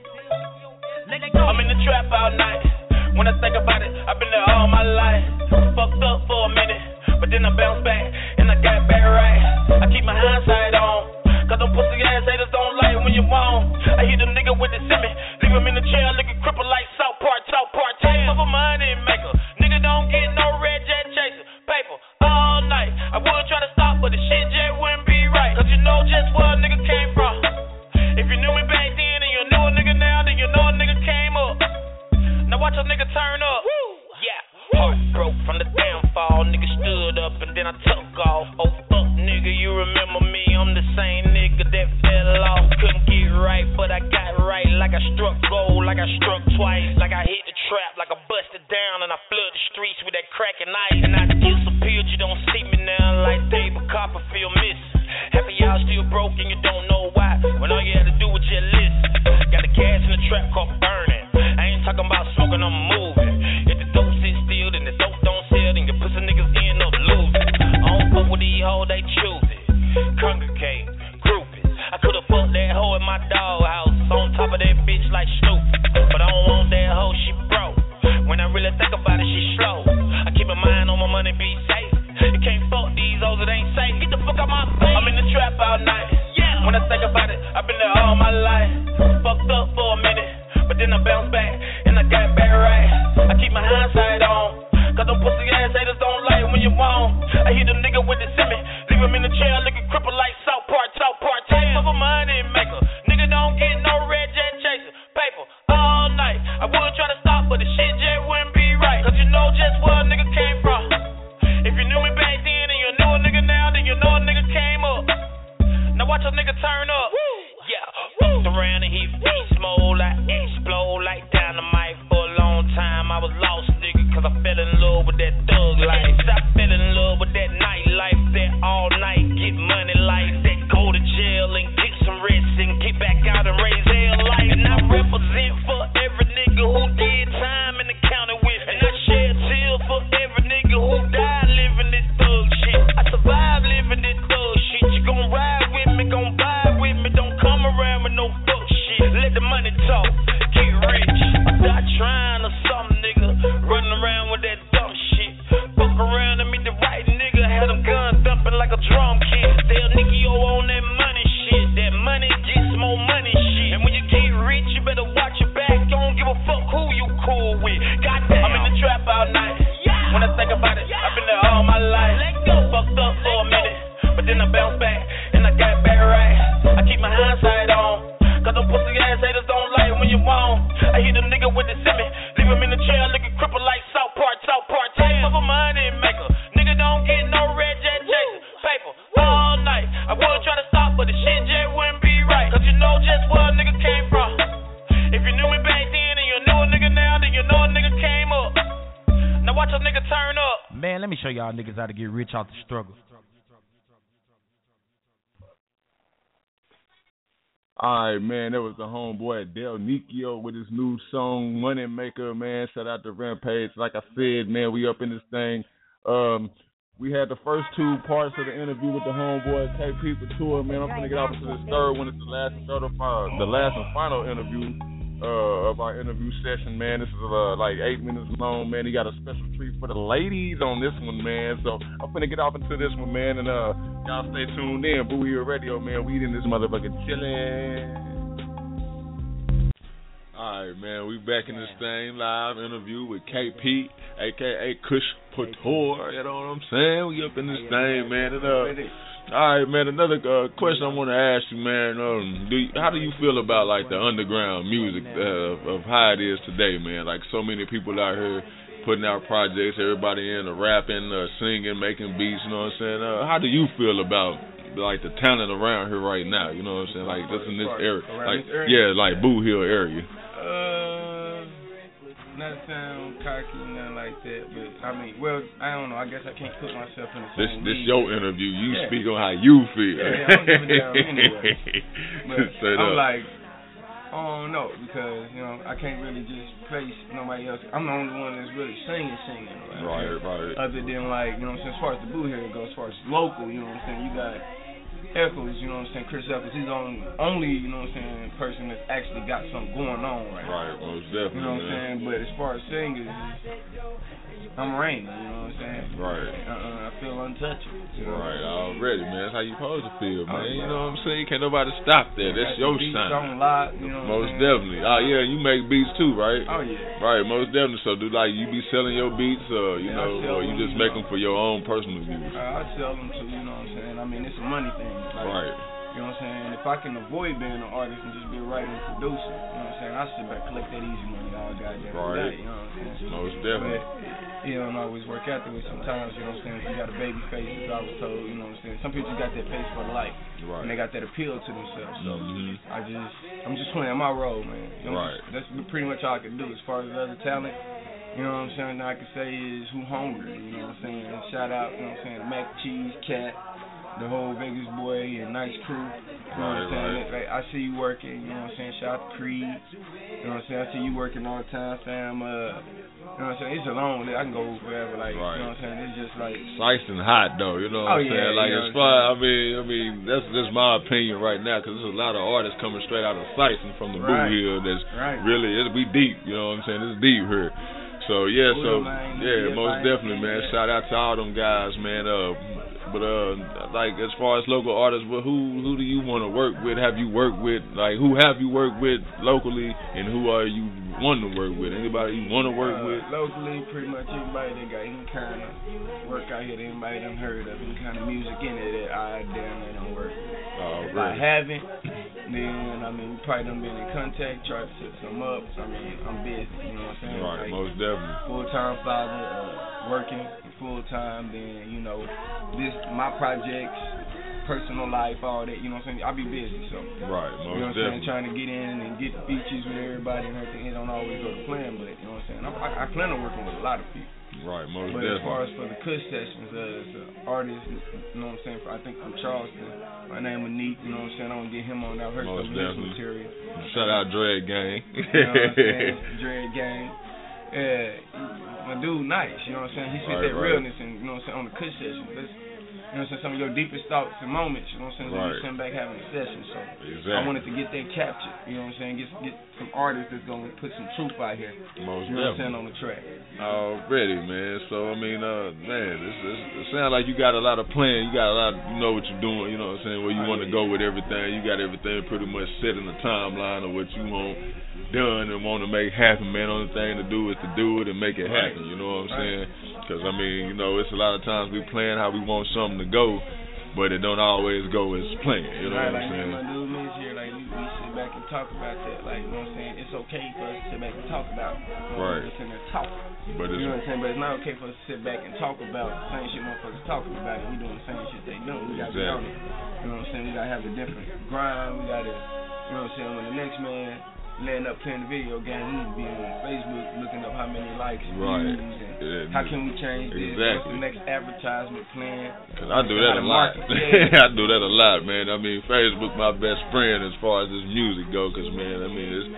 Let it go. I'm in the trap all night. When I think about it, I've been there all my life. Fucked up for a minute, but then I bounce back and I got back right. I keep my hindsight on, cause them pussy ass haters don't like when you wrong. I hit them nigga with the semi, leave him in the chair looking crippled like South Park, South Park. Type of a money maker, nigga don't get no red jet chaser. Paper all night. I would try to stop, but the shit just wouldn't be right. Cause you know just where a nigga came from. If you knew me back then and you know a nigga now, then you know a nigga came up. Now watch a nigga turn up. Woo. Yeah. Heart broke from the downfall. Nigga stood up and then I took off. Oh fuck nigga, you remember me? I'm the same nigga that fell off. Couldn't get right, but I got right. Like I struck gold, like I struck twice. Like I hit the trap, like I busted down and I flooded the streets with that cracking ice. And I disappeared, you don't see me now like David Copperfield missing. Half of y'all still broke and you don't know why, when all you had to do was just listen. Got the gas in the trap called burning. I ain't talking about smoking, I'm moving. If the dope sit still, then the dope don't sell, then your pussy niggas end up losing. I don't fuck with these hoes, they choose it. Congregate, grouping. I could've fucked that hoe in my doghouse, on top of that bitch like Snoop. But I don't want that hoe, she broke. When I really think about it, she slow. I keep my mind on my money, be safe. You can't fuck these hoes, it ain't safe. Get the fuck out my face. I'm in the trap all night. Yeah. When I think about it, I've been there all my life. Fucked up for a minute, but then I bounce back and I got back right. I keep my hindsight on, cause them pussy ass haters don't like when you wrong. I hit them nigga with the semi, leave him in the chair looking crippled like South Park, South Park. Type of a money maker, nigga don't get no red jet chaser. Paper all night. I would try to stop, but the shit just wouldn't be right. Cause you know just where a nigga came from. If you knew me back then and you know a nigga now, then you know a nigga came up. Now watch a nigga turn up. Woo. Yeah, walked around and he beast mode, I explode like dynamite. For a long time I was lost, nigga, cause I fell in love with that thug life. I fell in love with that nightlife, that all night get money life, that go to jail and get some rest and get back out and raise hell life. And I represent for every nigga who did time in the county with me. And I shed tears for every nigga who died living this thug shit. I survived living this thug shit. You gon' ride with me, gon' vibe with me, don't come around with no fuck shit. Let the money talk, get rich. I'm not trying or something, nigga. Running around with that dumb shit. Fuck around and meet the right nigga. Had them guns thumping like a drum kit. Tell Nicky O on that money shit. That money gets more money shit. And when you get rich, you better watch your back. Don't give a fuck who you cool with. Goddamn, I'm in the trap all night. Yeah. When I think about it, I've been there all my life. Let go. Fucked up for a minute, but then I bounce back and I got back right. I keep my hindsight on, cause them pussy ass haters don't like when you wrong. I hit a nigga with the semi, leave him in the chair looking crippled like South Park, South Park. Type of a money maker, nigga don't get no red jet chaser. Paper all night. I would try to stop, but the shit just wouldn't be right. Cause you know just where a nigga came from. If you knew me back then and you know a nigga now, then you know a nigga came up. Now watch a nigga turn up. Man, let me show y'all niggas how to get rich off the struggle. All right, man, that was the homeboy Del Nico with his new song, Moneymaker, man. Shout out to Rampage. Like I said, man, we up in this thing. Um, we had the first two parts of the interview with the homeboy K P for tour, man. I'm going to get off to this third one. It's the last and third of, uh, the last and final interview uh, of our interview session, man. This is uh, like eight minutes long, man. He got a special treat for the ladies on this one, man. So I'm finna get off into this one, man, and uh, y'all stay tuned in. Boo Hill Radio, man. We in this motherfucker chillin'. All right, man. We back in this thing live interview with K P, aka Kush Pator. You know what I'm saying? We up in this thing, man. And, uh, all right, man. Another uh, question I want to ask you, man. Um, do you, how do you feel about like the underground music uh, of how it is today, man? Like so many people out here putting out projects, everybody in the rapping, uh, singing, making beats. You know what I'm saying? Uh, how do you feel about like the talent around here right now? You know what I'm saying? Like just in this area, like yeah, like Boo Hill area. Uh, not sound cocky, nothing like that, but I mean, well, I don't know. I guess I can't put myself in the This same this league. your interview. You Yeah. speak on how you feel. Yeah, yeah, I don't give a damn anyway. But Straight I'm up. like, I don't know, because you know I can't really just place nobody else. I'm the only one that's really singing, singing. Right, right. Other than like, you know what I'm saying, as far as the Boo Hill goes, as far as local, you know what I'm saying, you got Echoes, you know what I'm saying, Chris Echoes, he's the only, only, you know what I'm saying, person that's actually got something going on right now. Right, most definitely. You know what I'm man. saying? But as far as singers, I'm Raymond, you know what I'm saying? Right. Uh-uh, I feel untouchable. You know? Right, already, man. That's how you supposed to feel, man. Oh, yeah. You know what I'm saying? Can't nobody stop that. That's Got your the beats sign. on lock, you know what Most I'm saying? definitely. Oh yeah, you make beats too, right? Oh, yeah. Right, most definitely. So do like you be selling your beats, or you Yeah, I know, sell or you them, just you make know. them for your own personal use? Uh, I sell them too, you know what I'm saying? I mean, it's a money thing. Like, Right. You know what I'm saying? If I can avoid being an artist and just be a writer and producer, you know what I'm saying? I sit back, collect that easy money all goddamn Right. day, you know what I'm saying? Most definitely. But it don't always work out that way sometimes, you know what I'm saying? If you got a baby face, as I was told, you know what I'm saying? Some people got that face for life. Right. And they got that appeal to themselves. So Mhm. I just, I'm just playing my role, man. You know, Right. That's pretty much all I can do as far as other talent. You know what I'm saying? All I can say is who hungry, you know what I'm saying? Shout out, you know what I'm saying, Mac Cheese, Cat, the whole Vegas boy and Nice Crew. You know what I'm Right, saying? Like, I see you working, you know what I'm saying? Shout out to Creed. You know what I'm saying? I see you working all the time, Sam. Uh, you know what I'm saying? It's a long list. I can go forever. Like, Right. you know what I'm saying? It's just like. Sliced and hot though, you know what Oh, I'm yeah, saying? Like you know as what far, I'm I mean, I mean that's just my opinion right now, because there's a lot of artists coming straight out of Slicing from the Right. Boo Hill. That's Right. really it's we deep, you know what I'm saying? It's deep here. So yeah, Boo so Hill, man. yeah, Yeah, most man. definitely, man. Yeah. Shout out to all them guys, man. Uh, but uh, like as far as local artists, well, who who do you want to work with? Have you worked with? Like who have you worked with locally, and who are you wanting to work with? Anybody you want to work Uh, with? locally, pretty much anybody that got any kind of work out here that anybody done heard of, any kind of music in it that I damn near don't work with. Oh, If I really? haven't, then I mean, we probably done been in contact, tried to set some up. I mean, I'm busy, you know what I'm saying? Right, Like, most definitely. full time father, uh, working full time, then you know, this my projects, personal life, all that. You know what I'm saying? I be busy, so Right, you know most what I'm saying? definitely. Trying to get in and get features with everybody and everything. It don't always go to plan, but you know what I'm saying? I, I, I plan on working with a lot of people. Right, most But definitely. as far as for the Kush sessions, uh, as an artist, you know what I'm saying? I think from Charleston, my name is Neat. You know what I'm saying? I want to get him on. I've heard Most some of his definitely. material. Shout out Dread Gang. You know what I'm saying? Dread Gang. Yeah, my dude, nice. You know what I'm saying? He spit Right, that right. realness, and you know what I'm saying, on the Kush session. That's, you know what I'm saying? Some of your deepest thoughts and moments. You know what I'm saying? When Right. you sitting back having a session. So Exactly. I wanted to get that captured. You know what I'm saying? Get get some artists that's gonna put some truth out here. Most You know what I'm definitely. saying, on the track. Already, man. So I mean, uh, man, this, this it sounds like you got a lot of plan. You got a lot. You know what you're doing. You know what I'm saying? Where you want to go with everything. You got everything pretty much set in the timeline of what you want done and want to make happen. Man, only thing to do is to do it and make it Right. happen. You know what I'm Right. saying? Because I mean, you know, it's a lot of times we plan how we want something to go, but it don't always go as planned. You know Right, what I'm like saying? my dude Miz here, like we, we sit back and talk about that. Like, you know what I'm saying? It's okay for us to sit back and talk about it. You know, Right. We're sitting there talking. But you it's know what I'm saying? But it's not okay for us to sit back and talk about the same shit motherfuckers talking about it. We doing the same shit they doing. We gotta be on Exactly. it. You know what I'm saying? We gotta have a different grind. We gotta, you know what I'm saying? When the next man laying up playing the video game, we need to be on Facebook looking up how many likes, Right. views, and Yeah, how can we change this? What's exactly. the next advertisement plan? Cause I do How that to a lot. market. Yeah. I do that a lot, man. I mean, Facebook my best friend as far as this music go. Cause man, I mean, it's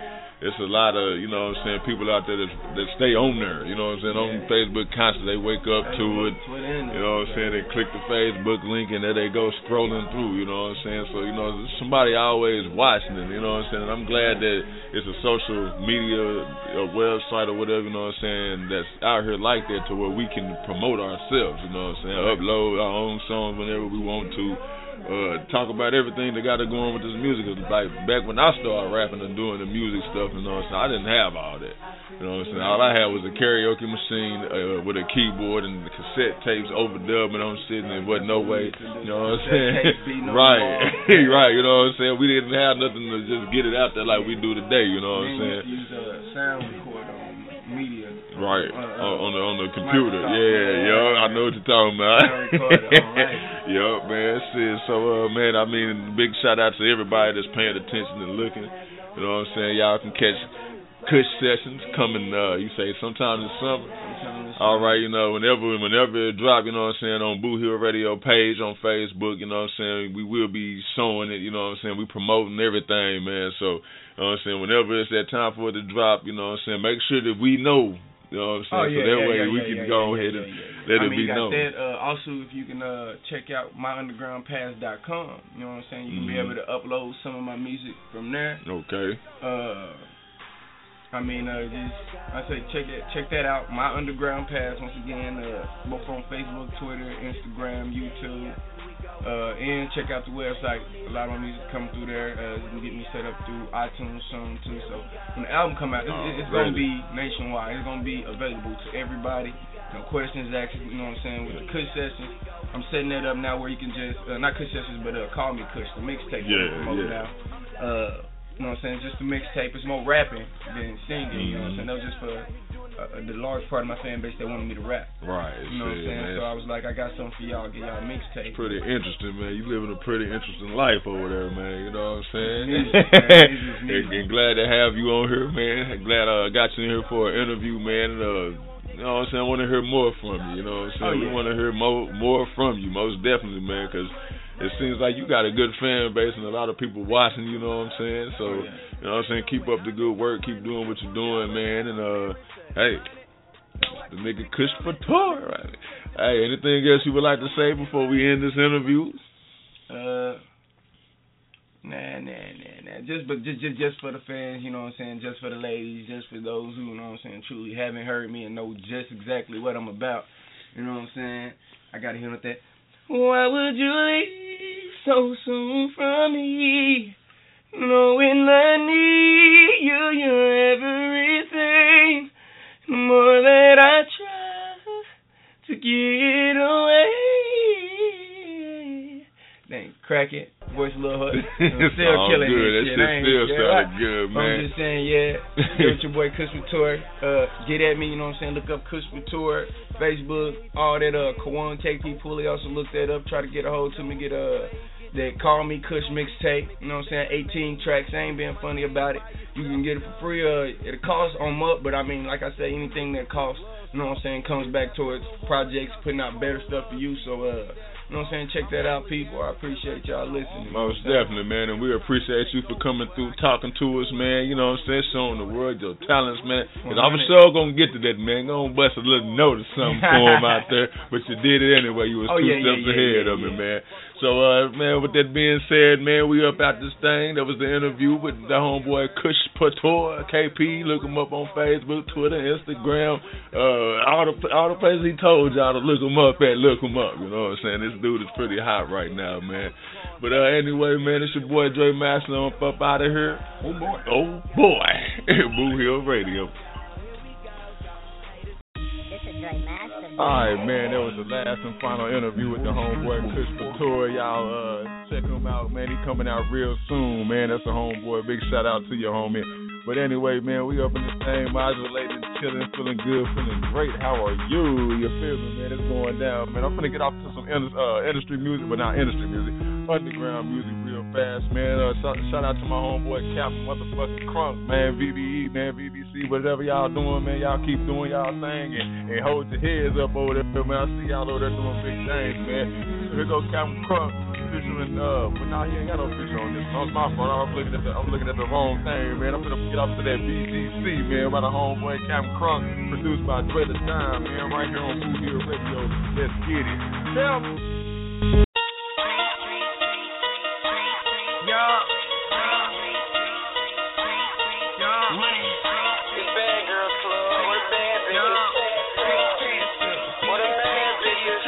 it's a lot of, you know what I'm saying, people out there that, that stay on there, you know what I'm saying, on Facebook constantly. They wake up to it, you know what I'm saying, they click the Facebook link and there they go scrolling through, you know what I'm saying. So, you know, there's somebody always watching it, you know what I'm saying. And I'm glad that it's a social media a website or whatever, you know what I'm saying, that's out here like that to where we can promote ourselves, you know what I'm saying, upload our own songs whenever we want to. Uh, talk about everything that got to go on with this music. Like back when I started rapping and doing the music stuff, you know what I'm saying, I didn't have all that. You know what I'm saying? All I had was a karaoke machine uh, with a keyboard and the cassette tapes overdubbing on shit, and there wasn't no way. You know what I'm saying? Right, right. You know what I'm saying? We didn't have nothing to just get it out there like we do today. You know what I'm saying? Use a sound recorder on media. Right, uh, uh, on the on the computer. Microsoft, yeah, yeah, yo, I know what you're talking about. Yup, man. Shit. So, uh, man, I mean, big shout out to everybody that's paying attention and looking. You know what I'm saying? Y'all can catch Kush sessions coming. Uh, you say sometime this summer. All right, you know, whenever whenever it drop, you know what I'm saying, on Boo Hill Radio page on Facebook. You know what I'm saying? We will be showing it. You know what I'm saying? We promoting everything, man. So, you know what I'm saying? Whenever it's that time for it to drop, you know what I'm saying? Make sure that we know. You know what I'm saying? Oh, yeah, so that yeah, way yeah, we yeah, can yeah, go yeah, ahead yeah, and yeah. let I it mean, be you got known. that. Uh, also, if you can uh, check out my underground pass dot com, you know what I'm saying? You can mm-hmm. be able to upload some of my music from there. Okay. Uh, I mean, uh, just I say check it, check that out. My Underground Pass, once again, uh, both on Facebook, Twitter, Instagram, YouTube. Uh, and check out the website. A lot of my music coming through there. Uh, you can get me set up through iTunes soon too. So when the album come out, it's, oh, it's gonna be nationwide. It's gonna be available to everybody. No questions asked. You know what I'm saying? With the Kush sessions, I'm setting that up now where you can just uh, not Kush sessions, but uh, Call Me Kush, the mixtape. Yeah, yeah. Now. Uh, you know what I'm saying? Just the mixtape. It's more rapping than singing. You know what I'm saying? That was just for Uh, the large part of my fan base that wanted me to rap. Right. You know what I'm saying? Man. So I was like, I got something for y'all. Get y'all a mixtape. Pretty interesting, man. You living a pretty interesting life over there, man. You know what I'm saying? Music, man. Music. and glad to have you on here, man. Glad I uh, got you in here for an interview, man. And, uh, you know what I'm saying? I want to hear more from you. You know what I'm saying? Oh, yeah. We want to hear more, more from you, most definitely, man, because it seems like you got a good fan base and a lot of people watching, you know what I'm saying? So, oh, yeah. you know what I'm saying? Keep up the good work. Keep doing what you're doing, man. And, uh, hey, the nigga Kush Couture, right? Hey, anything else you would like to say before we end this interview? Uh, nah, nah, nah, nah. Just, but just, just, just for the fans, you know what I'm saying? Just for the ladies, just for those who, you know what I'm saying, truly haven't heard me and know just exactly what I'm about. You know what I'm saying? I gotta hit with that. Why would you leave so soon from me? Knowing I need you, you're everything. The more that I try to get away. Dang, crack it. Voice a little hot. It's still all killing good. this That shit. shit I ain't still yeah, sounded I, good, man. I'm just saying, yeah. Get with your boy Kush Couture. Uh, get at me, you know what I'm saying? Look up Kush Couture, Facebook, all that. Uh, Kawan K P Pulley also look that up. Try to get a hold to me. Get a. That Call Me Kush mixtape, you know what I'm saying, eighteen tracks, I ain't being funny about it. You can get it for free, uh, it costs on up, but I mean, like I said, anything that costs, you know what I'm saying, comes back towards projects, putting out better stuff for you, so, uh, you know what I'm saying, check that out, people. I appreciate y'all listening. Most definitely, man, and we appreciate you for coming through, talking to us, man, you know what I'm saying, showing the world your talents, man, because I'm sure gonna get to that, man, gonna bust a little note or something for him out there, but you did it anyway, you was oh, two yeah, steps yeah, yeah, ahead yeah, of yeah. me, man. So, uh, man, with that being said, man, we up out this thing. That was the interview with the homeboy Kush Couture, K P. Look him up on Facebook, Twitter, Instagram, uh, all the all the places he told y'all to look him up at. Look him up. You know what I'm saying? This dude is pretty hot right now, man. But uh, anyway, man, it's your boy Dre Master. I'm up out of here. Oh boy. Oh boy. Boo Hill Radio. Alright, man, that was the last and final interview with the homeboy Kush Couture. Y'all uh, check him out, man. He coming out real soon, man. That's a homeboy. Big shout out to your homie. But anyway, man, we up in this thing, modulating, chilling, feeling good, feeling great. How are you? You feel me, man? It's going down, man. I'm finna get off to some uh, industry music, but not industry music, underground music real fast, man. Uh, shout, shout out to my homeboy Captain Motherfucking Crunk, man. V B E, man, V B C, whatever y'all doing, man. Y'all keep doing y'all thing and, and hold your heads up over there, man. I see y'all over there doing big things, man. So here goes Captain Crunk. official, and uh, but now he ain't got no official on this. That was my fault. I was looking at the, I'm looking at the wrong thing, man. I'm gonna get up to that B G C, man, by the homeboy Captain Crunk, produced by Dre the Time, man, right here on Boo Hill Radio. Let's get it. Tell me. Yeah. Yeah. Money. It's Bad Girls Club. What a bad bitch. What a bad bitch.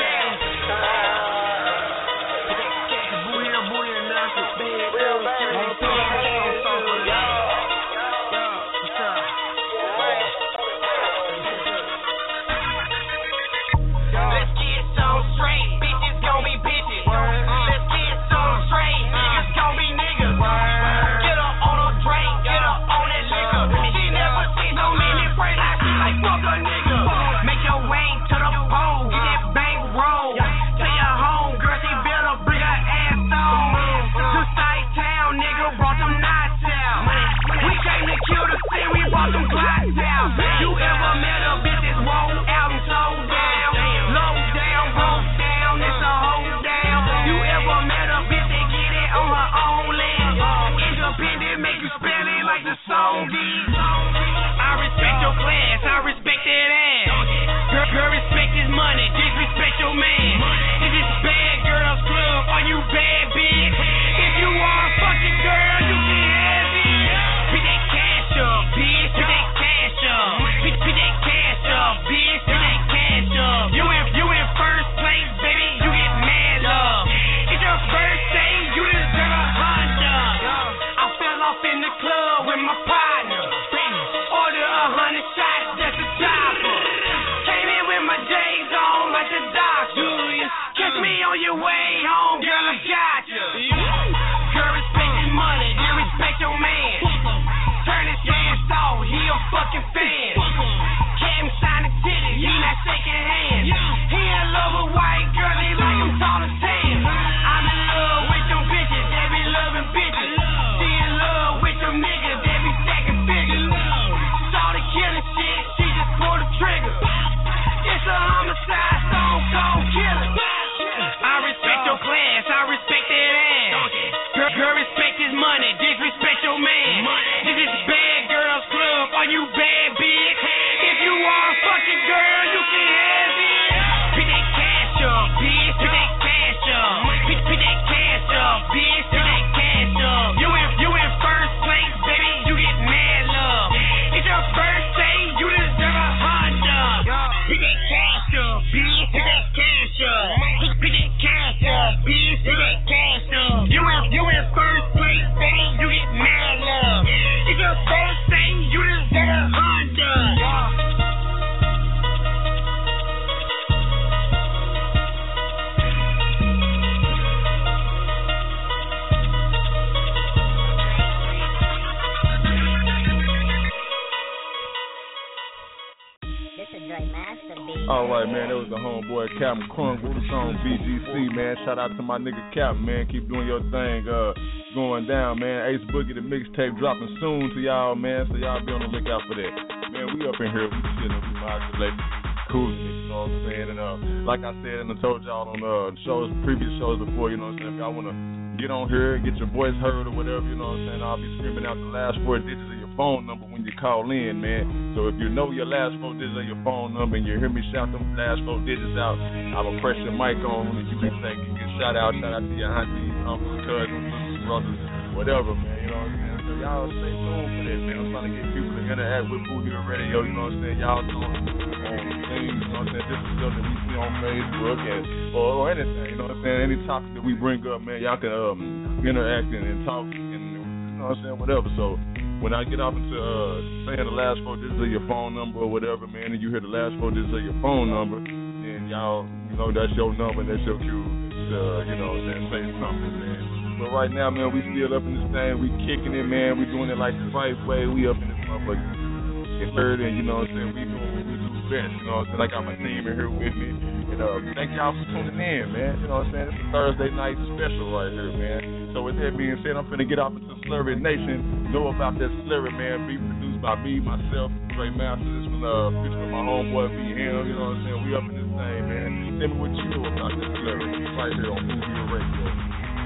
Captain Crunk, who was on B G C, man. Shout out to my nigga Captain, man. Keep doing your thing, uh, going down, man. Ace Boogie, the mixtape dropping soon to y'all, man. So y'all be on the lookout for that. Man, we up in here, we chilling, we modulating, cool, you know what I'm saying? And uh, like I said, and I told y'all on uh shows, previous shows before, you know what I'm saying? If y'all wanna get on here, get your voice heard or whatever, you know what I'm saying? I'll be screaming out the last four digits of your phone number when you call in, man. So if you know your last four digits of your phone number and you hear me shout them last four digits out, I will press your mic on and you can say, you can shout out, shout out to your aunties, uncles, cousins, sisters, brothers, whatever, man. You know what I'm saying? So y'all stay tuned for that, man. I'm trying to get people to interact with Boo Hill Radio, you know what I'm saying? Y'all doing on things, you know what I'm saying? This is stuff that we see on Facebook and or, or anything, you know what I'm saying? Any topic that we bring up, man, y'all can um, interact and, and talk and, you know what I'm saying, whatever. So when I get off into uh, saying the last four digits of your phone number or whatever, man, and you hear the last four digits of your phone number, then y'all, you know, that's your number, that's your cue to, you know, then say something, man. But right now, man, we still up in this thing, we kicking it, man, we doing it like the right way, we up in this motherfucker, get heard, and you know what I'm saying, we doing what we do best, you know what I'm saying, I got my team in here with me, and uh, thank y'all for tuning in, man, you know what I'm saying, it's a Thursday night special right here, man. So with that being said, I'm finna get off into Slurry Nation. Know about that Slurry, man. Be produced by me, myself, Dre Master. This one, uh, featuring my homeboy, B M. You know what I'm saying? We up in this thing, man. Tell me what you know about this Slurry right here on Boo Hill Radio.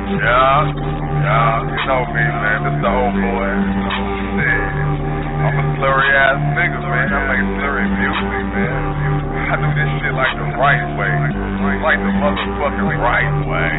Yeah, yeah, you know me, man. Mister Old Boy. Shit. I'm a slurry ass nigga, man. I make slurry music, man. I do this shit like the right way. Like the motherfucking right way.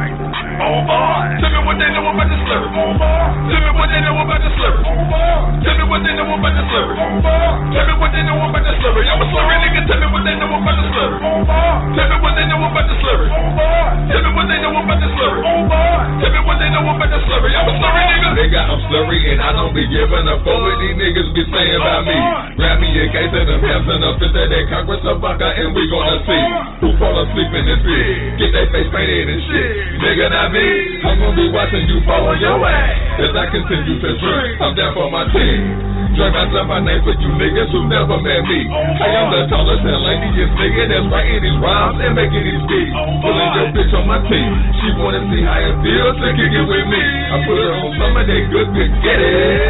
Oh boy. Tell me what they know about the slurry. Oh boy. Tell me what they know about the slurry. Oh boy. Tell me what they know about the slurry. Oh boy. Tell me what they know about the slurry. I'm a slurry nigga. Tell me what they know about the slurry. Oh boy. Tell me what they know about the slurry. Oh boy. Tell me what they know about the slurry. Oh boy. Tell me what they know about the slurry. I'm a slurry nigga. Nigga, I'm slurry and I don't be giving a fuck what these niggas be saying about me. Grab me a case of them pimps and a fist of that Congress of vodka and we gonna see who fall asleep in this bitch. Get that face painted and shit. Nigga, not me. I'm gonna be watching you fall on your ass as I continue to drink. I'm down for my team. Drink myself my name for you niggas who never met me. I am the tallest and lankiest nigga that's writing these rhymes and making these beats. Pulling your bitch on my team. She wanna see how it feels to kick it with me. I put her on some of that good spaghetti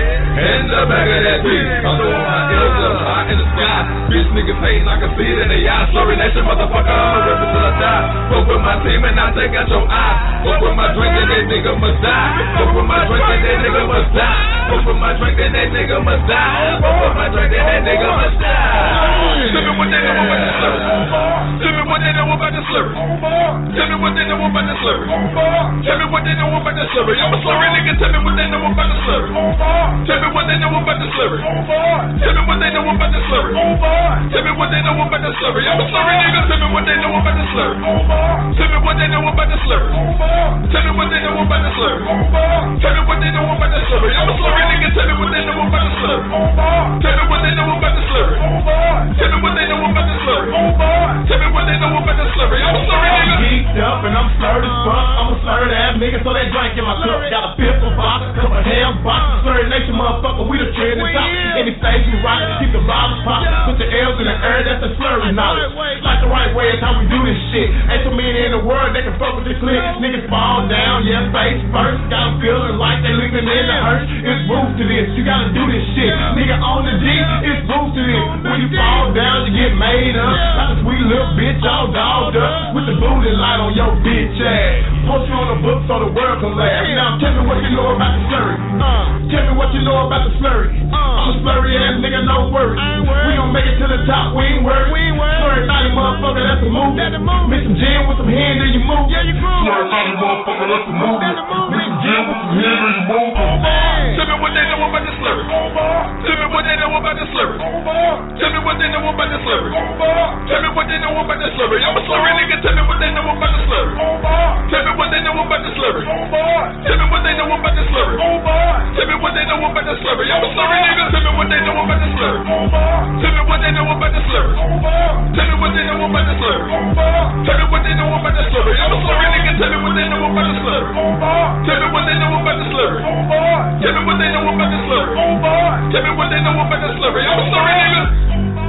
in the back of that beat. I'm throwing my L's up high in the sky. Bitch niggas hating, I can see it in the eye. Slurry nation, motherfucker, I'ma rip it till I die. Fuck with my team and I take out your eye. Fuck with my drink and that nigga must die. Fuck with my drink and that nigga must die. Fuck with my drink and that nigga must die. Fuck with my drink and that nigga must die. Tell me what they know about the slurry. Tell me what they know about the slurry. Tell me what they know about the slurry. Tell me what they know about the slurry. I'm a slurry nigga. Tell me what they know about the slurry. Tell me what they know about the slurry. Tell me what they know about the slurry. Tell me what they know about the slurry. I'm a slurry nigga. Tell me what they know about the slurry. Tell me what they know about the slurry. Tell me what they know about the slurry. Tell me what they know about the slurry. I'm a slurry nigga. Tell me what they know about the slurry. Tell me what they know about the slurry. Tell me what they know about the slurry. Tell me what they know about the slurry. I'm a slurry nigga. Geeked up and I'm slurred as fuck. I'm a slurred ass nigga, so they drink in my cup. Got a fifth of vodka, couple of ham box. Slurry nation, motherfucker, we the trend and top. Any stage we rock, keep the bottles pop. Put the L's in the air, that's the slurry knowledge. Like the right way is how we do this shit. Ain't so many in the world that can fuck with this clip. Niggas fall down, yeah, face first. Got them feeling like they living in the hurt. It's roof to this, you gotta do this shit. Nigga on the D, it's roof to this. When you fall down, you get made up. Like a sweet little bitch, all dolled up. With the booty light on your bitch ass. Post you on the book so the world can laugh. Now tell me what you know about the slurry. Uh, tell me what you know about the slurry. Uh, I'm a slurry ass nigga, no worries. We gon' make it to the top, we ain't worried. Slurry naughty motherfucker, that's a move. Mix some gin with some hand, then you move. Yeah, you move. Slurry naughty motherfucker, that's a move. Mix some gin with some hand, then you move. Tell me what they know about the slurry. Tell me what they know about the slurry. Tell me what they know about the slurry. Tell me what they know about the slurry. I'm a slurry nigga. Tell me what they know about the slurry. Tell me what they know about the slurry. Tell me what they know about the slurry. Tell me what they know about the slurry. I'm a slurry nigga. Tell me what they know about the slurry. Tell me what they know about the slurry. Tell me what they know about the slurry. Tell me what they know about the slurry. I'm a slurry nigga. Tell me what they know about the slurry. Tell me what they know about the slurry. Tell me what they know about the slurry. Tell me what they know about the slurry. I'm a slurry nigga.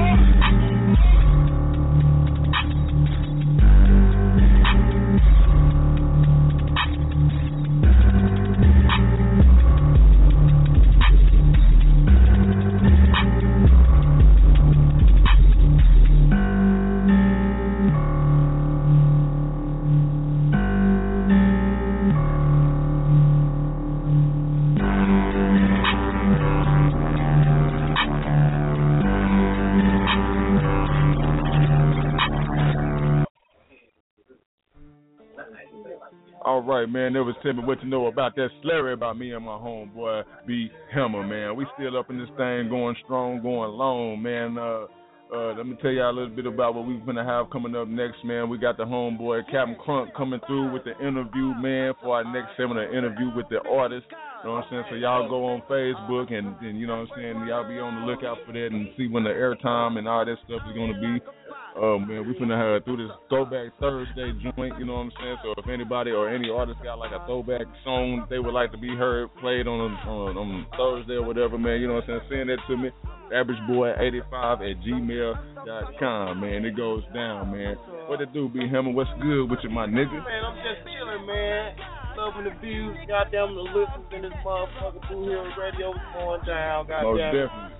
All right, man. That was Tell Me What You Know About That Slurry about me and my homeboy B Hammer, man. We still up in this thing, going strong, going long, man. Uh, uh, let me tell y'all a little bit about what we're gonna have coming up next, man. We got the homeboy Captain Crunk coming through with the interview, man, for our next seminar interview with the artist. You know what I'm saying? So y'all go on Facebook and, and you know what I'm saying, y'all be on the lookout for that and see when the airtime and all that stuff is gonna be. Oh, man, we finna have through this Throwback Thursday joint, you know what I'm saying? So if anybody or any artist got like a throwback song they would like to be heard, played on on, on Thursday or whatever, man, you know what I'm saying? Send that to me, average boy eighty-five at gmail dot com, man. It goes down, man. What it do, B Hammer? What's good with you, my nigga? Man, I'm just chilling, man. Loving the views, goddamn the listeners in this motherfucker Blue Hill Radio is going down, goddamn. Most definitely.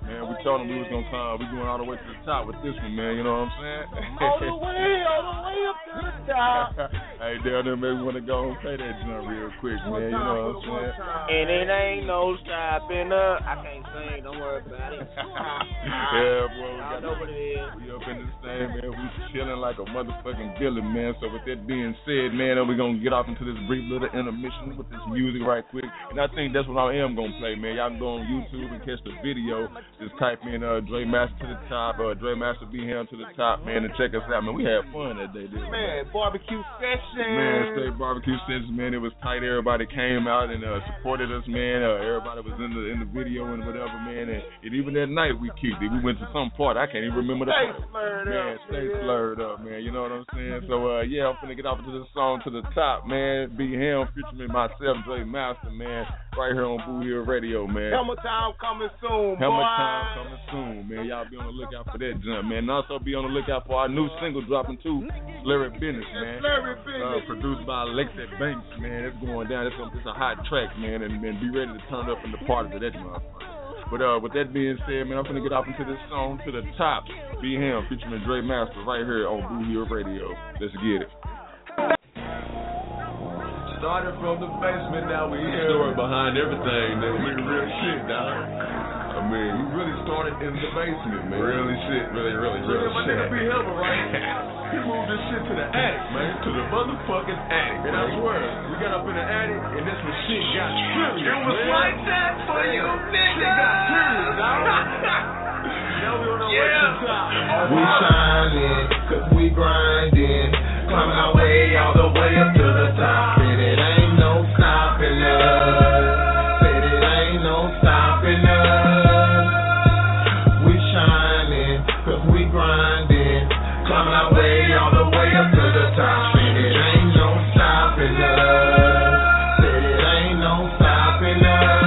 man. We told them we was gonna come. We going all the way to the top with this one, man. You know what I'm saying? All the way, all the way up to the top. Hey, down there, maybe want to go and play that jump real quick, man. You know what I'm saying? And it ain't no stopping up. I can't sing. Don't worry about it. Yeah, boy. We got know what it is. We up in this thing, man. We chilling like a motherfucking villain, man. So with that being said, man, we're gonna get off into this brief little intermission with this music right quick. And I think that's what I am gonna play, man. Y'all can go on YouTube and catch the video. Just type in uh, Dre Master to the top, uh, Dre Master B Ham to the top, man, and check us out, man. We had fun that day, didn't we? Man, barbecue session. Man, state barbecue session, man. It was tight. Everybody came out and uh, supported us, man. Uh, everybody was in the in the video and whatever, man. And, and even that night we kicked it. We went to some part. I can't even remember the Stay part. slurred Man, up. stay slurred up, man. You know what I'm saying? So, uh, yeah, I'm finna get off into this song to the top, man. B Ham featuring myself, Dre Master, man. Right here on Boo Hill Radio, man. Helmet time coming soon, Helmet boy. time coming soon, man. Y'all be on the lookout for that jump, man. And also be on the lookout for our new single dropping too, Larry Business, man. Larry Uh, Business. produced by Alexis Banks, man. It's going down. It's, it's a hot track, man, and, and be ready to turn up in the party to that motherfucker. But uh, with that being said, man, I'm gonna get off into this song to the top. B Ham featuring Dre Master right here on Boo Hill Radio. Let's get it. Started from the basement, now we here. Story behind everything, that we real shit, dog. I mean, we really started in the basement, man. Really shit, really, really, real My shit. nigga be helping, right? He moved this shit to the attic, man. To the motherfucking attic. And I swear, we got up in the attic, and that's when shit got serious. It was man. like that for you, nigga. Shit got serious, dog. Now we on our way to the top. We shining, cause we grinding. Climbing our way all the way up to the top. And it ain't no stopping us. Said it ain't no stopping us. We shining, cause we grinding. Climbing our way all the way up to the top. And it ain't no stopping us. Said it ain't no stopping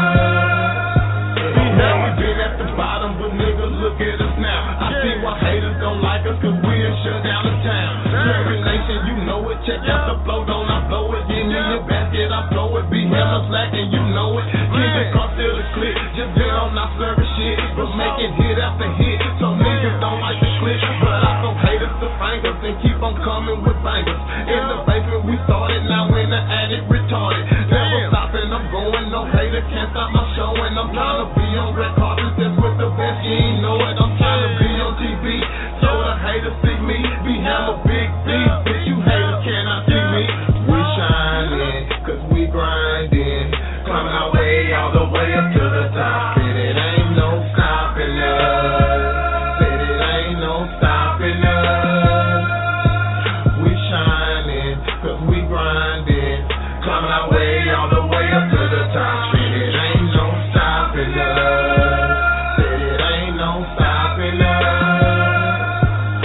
us. Now we been at the bottom, but nigga, look at us now. I see why haters don't like us, cause we done shut down the town. Jerry Nation, you know it. Check out the flow, don't I blow it? Give me your basket, I blow it. Be hammer slack, and you know it. Keep it cross till the click. Just get on our service shit, but making hit after hit. So niggas don't like the click, but I don't hate us the fingers and keep on coming with bangers. In the basement we started, now in the attic retarded. Never stopping, I'm going, no hater can't stop my show, and I'm trying to be on red carpet, that's with the best, you ain't know it. I'm trying to be on T V, so the haters see me. Be hammer big beat, bitch, you haters cannot see me. We shining, cause we grinding. Climbing our way all the way up to the top. And it ain't no stopping us. Said it ain't no stopping us. We shining, cause we grinding. Climbing our way all the way up to the top. And it ain't no stopping us. Said it ain't no stopping us.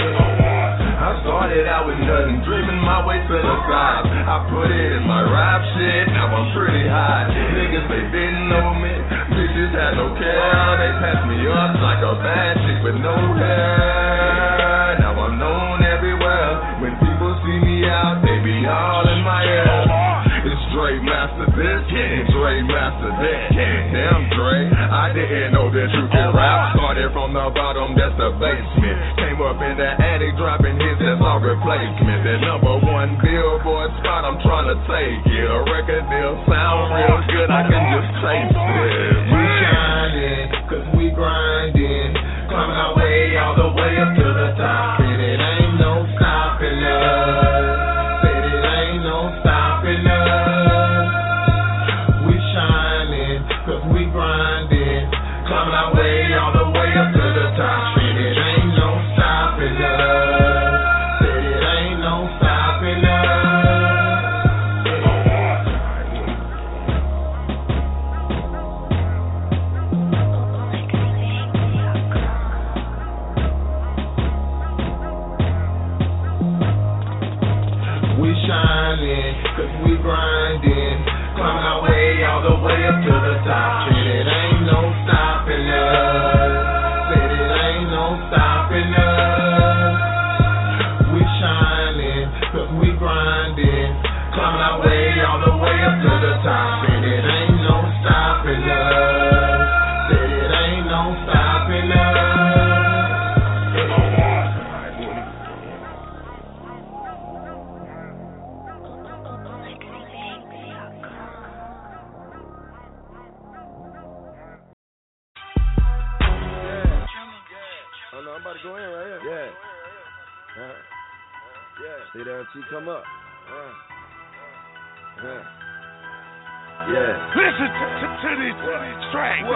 I started out with nothing, dreaming my way to the side. I put it in my rap shit, now I'm pretty high. Niggas, they didn't know me, bitches had no care. They passed me up like a bad chick with no hair. Now I'm known everywhere. When people see me out, they be all in my ear. It's Dre Master this, and Dre Master that. Damn Dre, I didn't know that you could rap. Started from the bottom, that's the basement. Came up in the attic, dropping hits, that's all replacement. The number one Billboard spot, I'm trying to take it. A record deal sound real good, I can just taste it. We shining, cause we grinding. Climbing our way all the way up to the top. And it ain't no stopping us. Said it ain't no stopping us. We shining, cause we grinding. Climbing our way all the way up to the top. And it ain't no stopping us. Said it ain't no stopping us. We shining, cause we grinding. Climbing our way all the way up to the top. And it ain't no stopping us. Said it ain't no stopping us. We shining, cause we grinding. Climbing our way all the way up to the top. And it ain't no stopping us. Said it ain't no stopping us. go in right here. Yeah. Uh, yeah. See that she come up. Uh, uh. Yeah. Listen to, to, to these, to these tracks.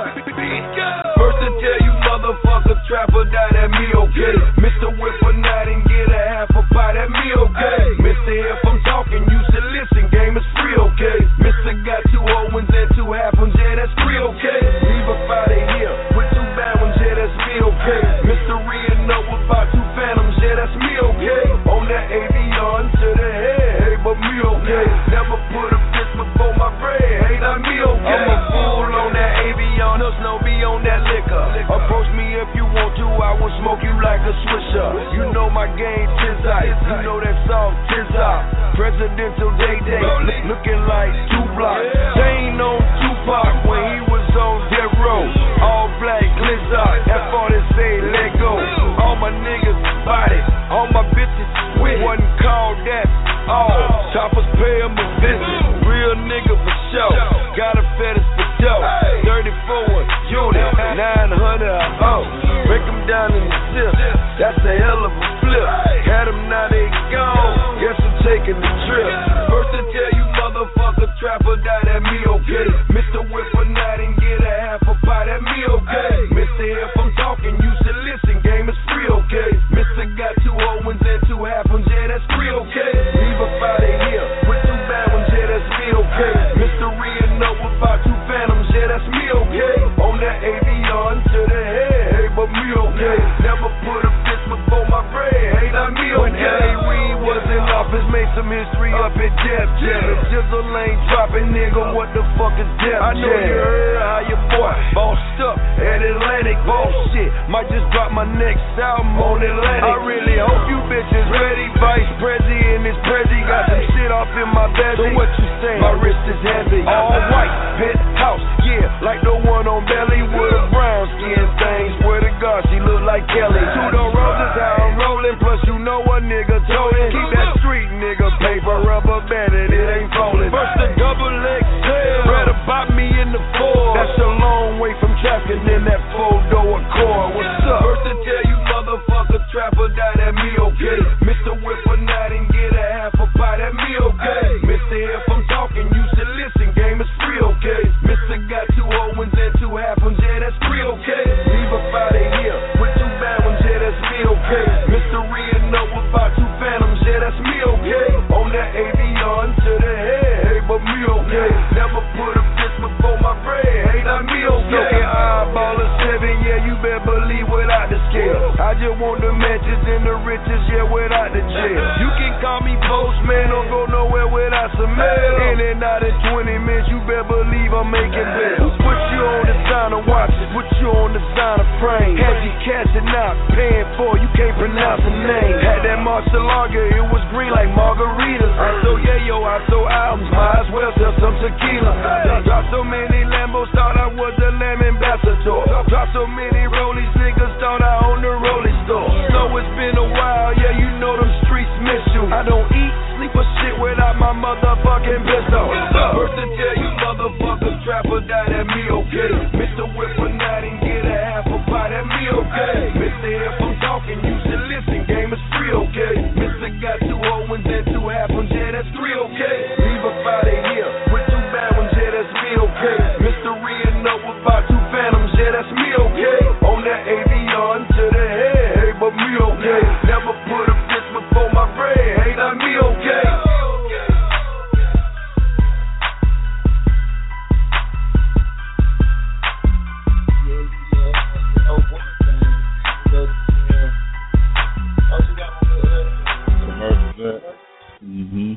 First to tell you motherfucker trapper die, that me okay. Mister Whip a night and get a half a pie, that me okay. Mister If I'm talking, you should listen, game is free, okay. Mister got two old ones and two half ones, yeah, that's free, okay. Leave up out of here with two bad ones, yeah, that's me, okay. Mister Rhea know about two phantoms, yeah, that's me, okay. On that Avion to the head, hey, but me okay. Never put a fist before my bread. Hey, not me, okay. I'm a fool on that Avion, no snow be on that liquor. Approach me if you want to, I will smoke you like a swisher. You know my game, tis ice. You know that soft, tis out. Presidential day day, looking like two blocks. Chain on Tupac when he was on death row. All black, glizzer, F forty say let go. All my niggas body, all my bitches with. Wasn't called that all. Choppers pay him a visit. Real nigga for sure. Got a fetish for dough. thirty-four unit, nine hundred a oh. Break them down in the zip. That's a hell of a flip. Had them, now they gone. Guess I'm taking the trip. First to tell you motherfucker trapper die, that me okay. Mister Whip a night and get a half a pie, that me okay. Mister If I'm talking, you should listen. Game is free, okay. Mister got two old ones and two half ones, yeah, that's free, okay. Leave up out of here with two bad ones, yeah, that's me, okay. Mister Rhea know about two phantoms, yeah, that's me, okay. On that Avion to the head, hey, but me, okay. Never put a fist before my bread, hey, not me, okay. When L A Reid was in office, made some history up at Def Jam. If Jizzle ain't dropping, nigga, what the fuck is Def Jam? I know you heard how your boy bossed up at Atlantic, boss shit. Might just drop my next album on Atlantic. I really hope you bitches ready. Vice President is Prezi, got some shit off in my belly. So what you saying? My wrist is heavy. All white, penthouse, yeah, like the one on Belly with a brown skin thing. Swear to God, she look like Kelly. Two door roses, how I'm rolling. Plus you know a nigga told it. Keep that street nigga paper rubber banded, it ain't folding. First the double X L, better buy me in the Ford. That's a long way from traffic in that four door Accord. What's up? First to tell you motherfucker trapper die, that me okay. Mister Whip a night and get a half a pie, that me okay. Mister If I'm talking, you should listen. Game is free, okay. Mister got two old ones and two half ones, yeah, that's free, okay. Leave up out of here with two bad ones, yeah, that's me, okay. Mister Rhea know about two phantoms, yeah, that's me, okay. On that Avion to the head, hey, but me, okay. Never put a fist before my bread, hey, not me, okay. Smoking eyeball of seven, yeah, you better believe without the scale. I just want the matches and the riches, yeah, without the jail. You can call me postman, don't go nowhere without some mail. In and out in twenty minutes, you better believe I'm making bills. Put you on designer watches, put you on designer frame. Had you cashing out, paying for, you can't pronounce the name. Had that Marcelaga, it was green like margaritas. I so yeah, yo, I so albums, might as well sell some tequila. Dropped so many Lambos, thought I was the Lamb ambassador. Dropped so many Rollies, niggas thought I owned the Rollie store. So it's been a while, yeah, you know them streets miss you. I don't eat, sleep or shit without my motherfucking pistol. First to tell you motherfucker trapper die, that me okay. Mister Whip a night and get a half a pie, that me okay. Mister If I'm talking, you should listen. Game is free, okay. Mister got two old ones and two half ones, yeah, that's three, okay. Leave up out of here with two bad ones, yeah, that's me, okay. Mister Rhea know about two phantoms, yeah, that's me, okay. On that Avion to the head, hey, but me, okay. Never put a fist before my bread, hey, not me, okay. Mm-hmm.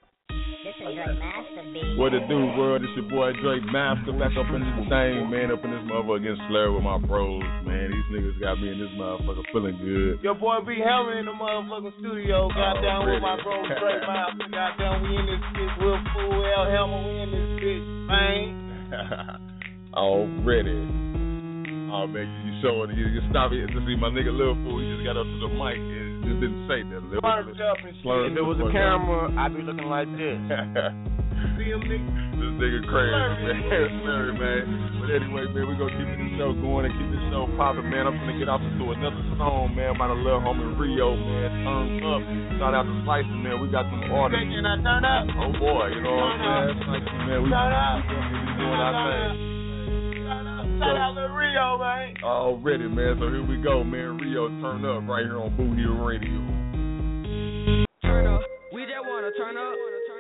What it do, world? It's your boy Drake Master back up in this thing, man. Up in this motherfucker against Slur with my bros, man. These niggas got me in this motherfucker feeling good. Your boy B Hammer in the motherfucking studio. Goddamn, with my bro Drake Master. Goddamn, we in this bitch. Will Fool, L Hammer, we in this bitch, man. Already. Oh man, you showing you, you stop it to see my nigga Lil Fool. He just got up to the mic and just didn't say that. Lil, If it was a camera, I'd be looking like this. see him, nigga. This nigga crazy, man. Sorry, man. But anyway, man, we gonna keep this show going and keep this show popping, man. I'm gonna get off into another song, man, by the little homie Rio, man. Turn up. Shout out to Slicey, man. We got some artists. Can I turn up? Oh boy, you know what I'm saying? Slicey, man. We, turn up. we doing our thing. Shout out to Rio, man. Already, man. So here we go, man. Rio, turn up right here on Boo Hill Radio. Turn up. We just wanna turn up.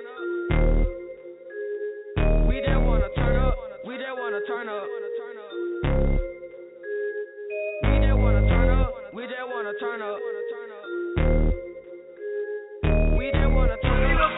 We just wanna turn up. We just wanna turn up. We just wanna turn up. We just wanna turn up. We just wanna turn up. We just wanna turn up.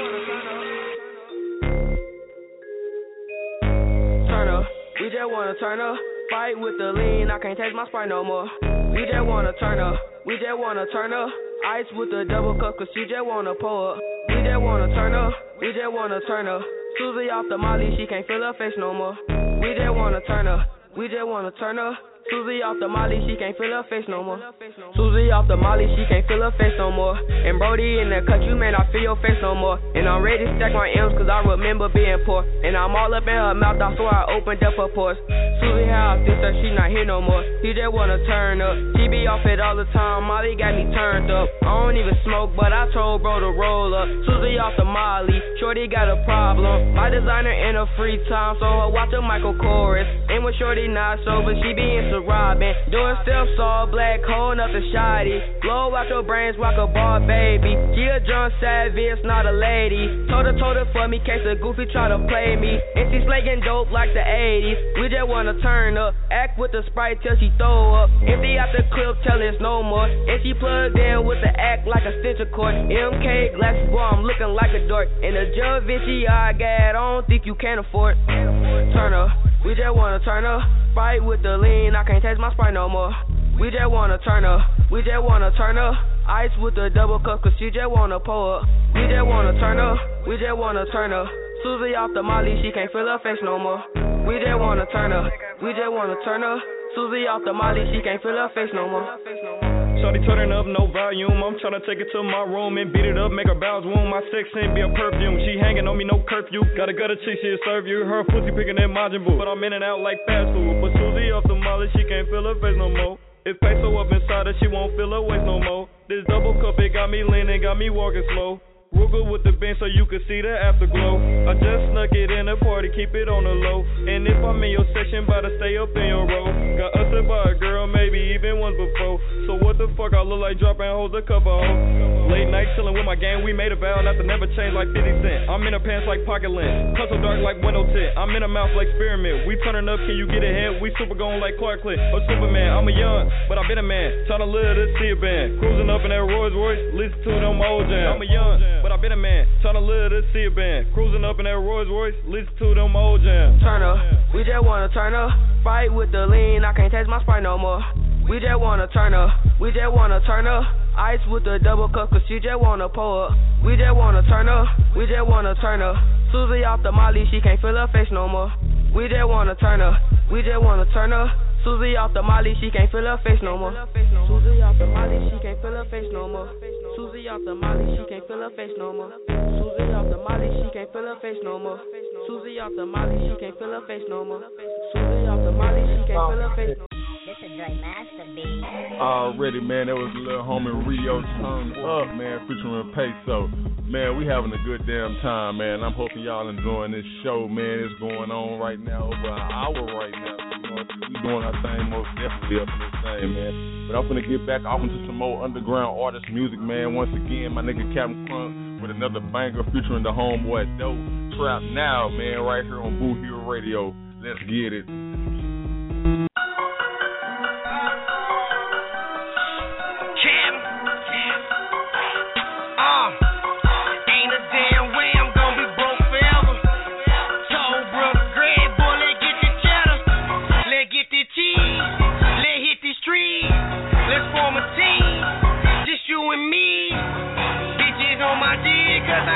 Turn up. We just wanna turn up. Fight with the lean. I can't taste my Sprite no more. We just wanna turn up. We just wanna turn up. Ice with the double cup, cause she just wanna pour up. We just wanna turn up, we just wanna turn up. Susie off the molly, she can't feel her face no more. We just wanna turn up, we just wanna turn up. Susie off the molly, she can't feel her face no more. Susie off the molly, she can't feel her face no more. And Brody in the cut, you may not feel your face no more. And I'm ready to stack my M's, cause I remember being poor. And I'm all up in her mouth, I swear I opened up her pores. Susie how I feel her, she not here no more. He just wanna turn up, she be off it all the time. Molly got me turned up. I don't even smoke, but I told bro to roll up. Susie off the molly, shorty got a problem. My designer in her free time, so her watch a Michael Kors. And when shorty not sober, she be into robbing, doing steps all black, holding up the shoddy. Blow out your brains, rock a ball, baby. She a drunk savage, not a lady. Told her, told her for me, case a goofy try to play me. And she slagging dope like the eighties. We just wanna turn up, act with the Sprite till she throw up. Empty out the clip, tell it's no more. And she plugged in with the act like a stitcher cord. M K glasses, boy, I'm looking like a dork. And the Givenchy I got, I don't think you can afford. Turn up, we just wanna turn up. Fight with the lean, I can't taste my Sprite no more. We just wanna turn up, we just wanna turn up. Ice with the double cup, cause she just wanna pour up. We just wanna turn up, we just wanna turn up. Susie off the molly, she can't feel her face no more. We just wanna turn up, we just wanna turn up. Susie off the molly, she can't feel her face no more. Shawty turning up, no volume. I'm tryna take it to my room and beat it up, make her bowels wound. My sex ain't be a perfume. She hanging on me, no curfew. Got a gutter chick, she'll serve you. Her pussy picking that Majin Buu. But I'm in and out like fast food. But Susie off the molly, she can't feel her face no more. If peso up inside her, she won't feel her waist no more. This double cup, it got me leaning, got me walking slow. Ruger with the bench so you can see the afterglow. I just snuck it in the party, keep it on the low. And if I'm in your section, better stay up in your row. Got ushered by a girl, maybe even once before. So what the fuck I look like dropping hoes a cup of hoes? Late night chilling with my gang, we made a vow not to never change like fifty cent. I'm in her pants like pocket lint, cut so dark like window tint. I'm in her mouth like spearmint. We turning up, can you get ahead? We super going like Clark Kent or Superman. I'm a young, but I been a man, trying to live this see a band. Cruising up in that Rolls Royce, listen to them old jams. I'm a young, but I been a man, tryna live to see a band. Cruising up in that Rolls Royce, listen to them old jams. Turn up, we just wanna turn up. Fight with the lean, I can't taste my Sprite no more. We just wanna turn up, we just wanna turn up. Ice with the double cup, cause she just wanna pour up. We just wanna turn up, we just wanna turn up. Susie off the molly, she can't feel her face no more. We just wanna turn up, we just wanna turn up. Susie off the molly, she can't feel her face no more. Susie off the molly, she can't feel her face no more. Susie off the molly, she can't feel her face no more. Susie off the molly, she can't feel her face no more. Susie off the molly, she can't feel her face no more. Susie off the molly, she can't feel her face no more. This is Dre Master B. Already, man, that was a little homie Rio Turn Up, man, featuring Peso. Man, we having a good damn time, man. I'm hoping y'all enjoying this show, man. It's going on right now, over an hour right now. You know, we doing our thing most definitely up in this thing, man. But I'm gonna get back off into some more underground artist music, man. Once again, my nigga Captain Crunk with another banger featuring the homeboy Dope Trap Now, man, right here on Boo Hill Radio. Let's get it.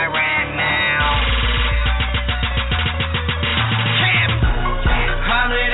Holler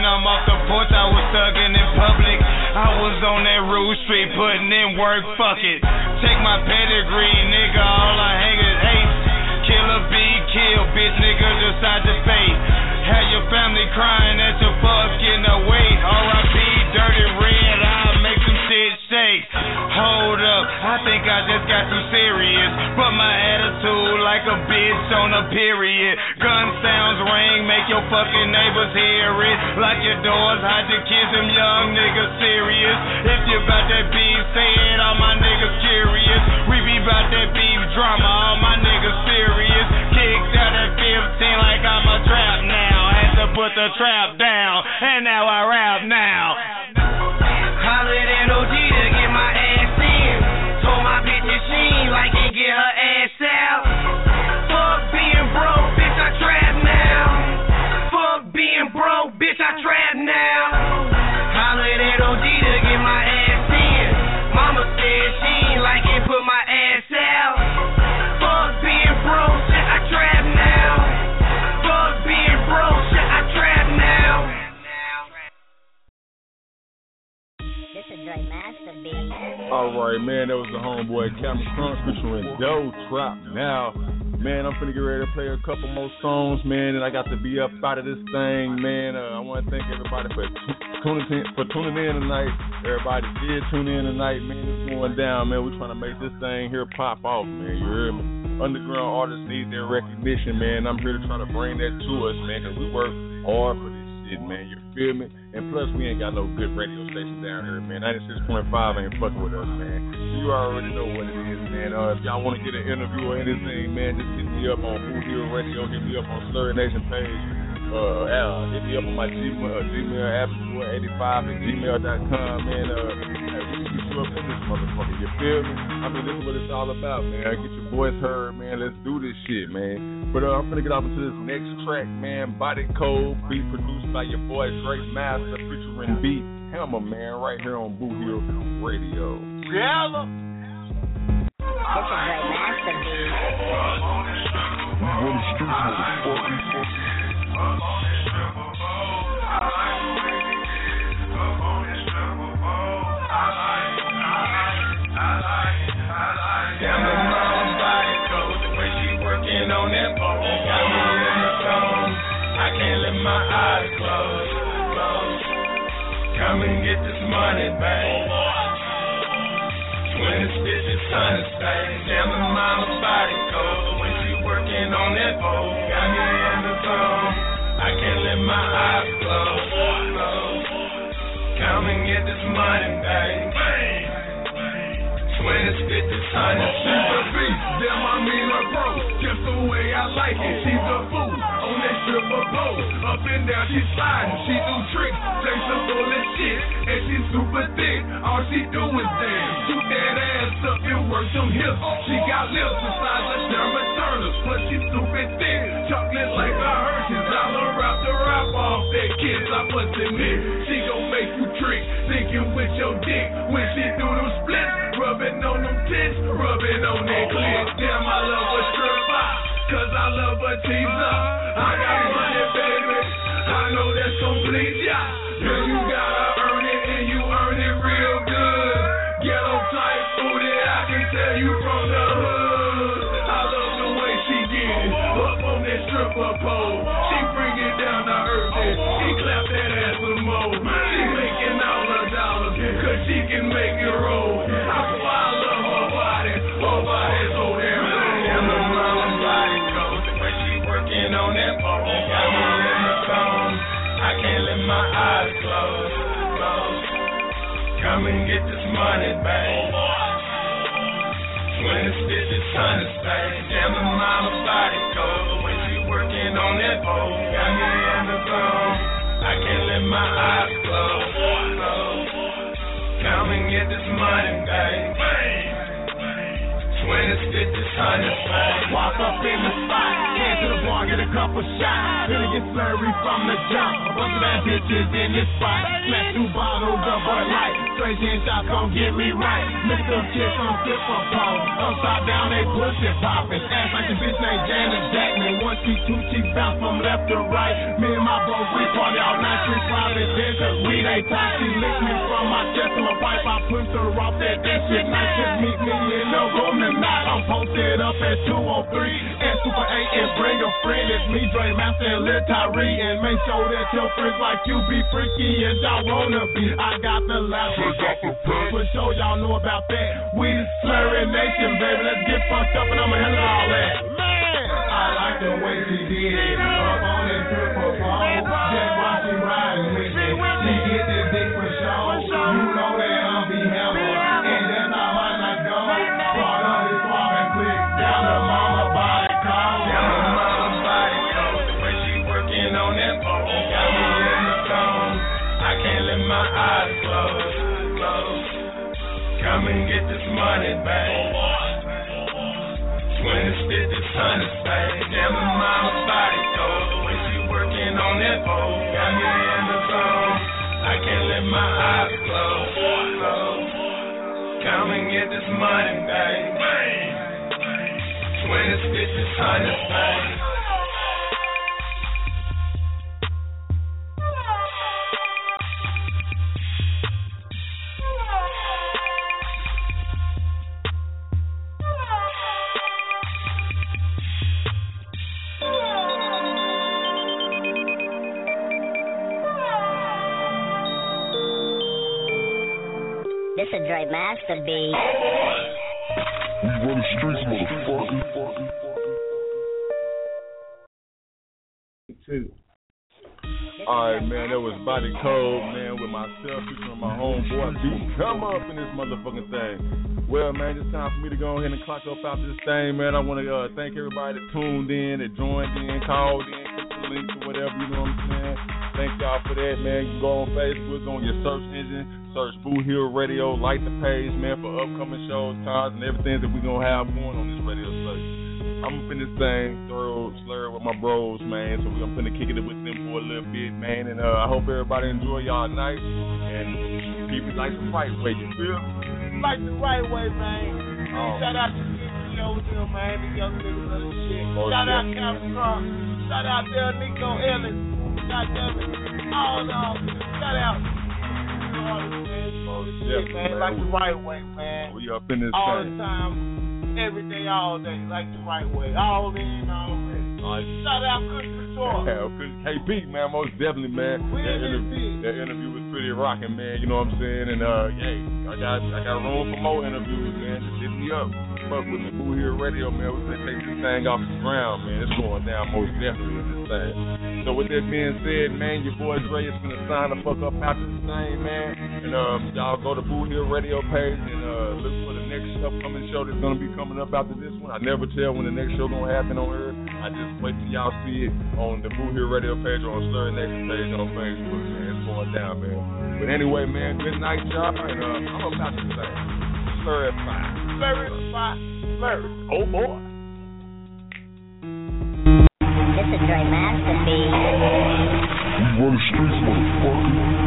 I'm off the porch, I was thugging in public. I was on that Rue Street putting in work, fuck it. Check my pedigree, nigga, all I hang is hate. Kill a bee, kill, bitch, nigga, decide to fate. Have your family crying at your fucking away. R I P, dirty red, I'll make some shit shake. Hold up, I think I just got too serious. But my attitude like a bitch on a period. Gun sounds ring, make your fucking neighbors hear it. Lock your doors, hide your kids, them young niggas serious. If you bout that beef, say it, all my niggas curious. We be bout that beef drama, all my niggas serious. Kicked out at fifteen like I'm a trap now. Had to put the trap down, and now I rap now. Hollered at O G to get my ass in. Told my bitch that she ain't like it, get her ass out. Fuck being broke, bitch, I trap now. Fuck being broke, bitch, I trap now. Hollered at O G to get my ass in. Mama said she ain't like it, put my ass out. Fuck being broke, shit, I trap now. Fuck being broke, shit, I trap now. This is Dre Master Beat. Alright, man, that was the homeboy Cameron Crunk featuring Doe Trap Now. Man, I'm finna get ready to play a couple more songs, man, and I got to be up out of this thing, man. Uh, I want to thank everybody for t- tuning in, for tuning in tonight. Everybody did tune in tonight, man. It's going down, man. We're trying to make this thing here pop off, man. You hear me? Underground artists need their recognition, man. I'm here to try to bring that to us, man, because we work hard for this shit, man. You feel me? And plus, we ain't got no good radio station down here, man. ninety-six point five ain't fucking with us, man. You already know what it is, man. Uh, if y'all want to get an interview or anything, man, just hit me up on Boo Hill Radio. Hit me up on Slurry Nation page. Uh, uh, hit me up on my Gmail, uh, Gmail Avenue eighty-five at gmail dot com, man. Uh, hey, we can get you up in this motherfucker. You feel me? I mean, this is what it's all about, man. Get your voice heard, man. Let's do this shit, man. But uh, I'm gonna get off into this next track, man. Body Code, beat produced by your boy Dre Master, featuring Beat Hammer, man, right here on Boo Hill Radio. Yellow. This is Dre Master Beat. We run the streets, motherfucker. Damn, the mom body code, the way she working on that pole, got me in the zone. I can't let my eyes close, close. Come and get this money, babe. When it's bitches sun is fading, damn, the mama body code, the way she working on that pole, got me in the zone. I can't let my eyes close, close. Come and get this money, babe. When it's fifty, son, it's she's a beast, damn, I mean her pro. Just the way I like it, she's a fool. On that stripper pole, up and down, she sliding. She do tricks, place her full of shit. And she's super thick, all she do is dance. Shoot that ass up and work them hips. She got lips the size of Sherman Turner's, plus she's super thick. Chocolate like a Hershey's, I'll wrap the wrap off that kiss. I must admit, she gon' make you trick, thinking with your dick. When she do them splits, rubbing on them tits, rubbing on that clit. Damn, I love a stripper, cause I love a teaser. I got money, baby, I know that's complete, yeah. Girl, you gotta earn it, and you earn it real good. Ghetto type booty, I can tell you from the hood. I love the way she get it, up on that stripper pole. She bring it down to earth, and she clap that ass some more. She making all her dollars, cause she can make it roll. I swear I love her body, her body so damn cool. Damn, the mama body code, the way she working on that pole, got me in the zone. I can't let my eyes close, close. Come and get this money, babe. When it's fifty, sun is fading. Damn, the mama body code, the way she working on that pole, got me in the zone. I can't let my eyes close, close. Come and get this money, babe. When it's fifty, sun is fading. Walk up in the spot, head to the bar, get a couple shots. Finna get slurry from the jump. A bunch of that bad bitches in this spot. Smash two bottles of Bud Light. Straight in shots gon' get me right. Mix up chicks on stripper pole. Upside down, they pussy poppin'. Ass like the bitch named Janet Jackman. One cheek, two cheeks bounce from left to right. Me and my bros, we party all night. Street private bitch, cause we they tight. She lick me from my chest to my pipe. I push her off that that shit nice. Just meet me in the room tonight. I'm posted up at two oh three. And Super eight and bring a friend. It's me, Dre Master and Lil Tyree. And make sure that your friends like you be freaky as y'all wanna be. I got the last for sure y'all know about that. We the Slurry Nation, baby. Let's get fucked up and I'ma handle all that. Man, I like the way she did it. Up on that triple pole. Just watch she riding with me. She get this dick for sure. You know that I'll be hammered. And that's how my night go. Part of this swab and click down the mama body call. Down the mama body call. The way she working on that pole got me in the zone. I can't let my eyes close. Close. Come and get this money, babe. Twenty, fifty, hundred, babe. Damn the mama body call. The way she working on that pole got me in the zone. I can't let my eyes close. Close. Come and get this money, babe. Twenty, fifty, hundred, babe. This a Dre Master beat. We run the streets, motherfucker. Alright, man, that was Body Code, man, with myself featuring my homeboy B. Come up in this motherfucking thing. Well, man, it's time for me to go ahead and clock up out this thing, man. I want to uh, thank everybody that tuned in, that joined in, called in, clicked the links or whatever, you know what I'm saying? Thank y'all for that, man. You can go on Facebook, on your search engine, search Boo Hill Radio, like the page, man, for upcoming shows, times, and everything that we're going to have going on this radio station. I'm up in this thing, thorough slur with my bros, man, so I'm finna kick it with them for a little bit, man, and uh, I hope everybody enjoy y'all night, and keep it like the right way, you feel? Like the right way, man. Oh. Shout out to the over there, man, the young niggas of the shit. Oh, shout yeah. out Cameron Cross. Shout out there, Nico Ellis. God damn it. All of shout out. Yeah, shit, man, like the right way, man. We up in this all thing. the time, every day, all day, like the right way. All in, all in. Right. Shout out Chris Couture. Yeah, K B, man, most definitely, man. We that, interview, that interview was pretty rocking, man. You know what I'm saying? And uh, yeah, I got I got room for more interviews, man. Just hit me up. Fuck with me, Boo Hill Radio, man. We're gonna take this thing off the ground, man. It's going down most definitely in this thing. So with that being said, man, your boy Dre is gonna sign the fuck up after this thing, man. And um, y'all go to Boo Hill Radio page and uh, look for the next upcoming show that's gonna be coming up after this one. I never tell when the next show gonna happen on Earth. I just wait till y'all see it on the Boo Hill Radio page or on Slurry Nation page on Facebook, man. It's going down, man. But anyway, man, good night, y'all. And uh, I'm about to say, Slurry five. Slurry five. Slurry. Oh boy. This is Dre Master beat. We run the streets, motherfucker.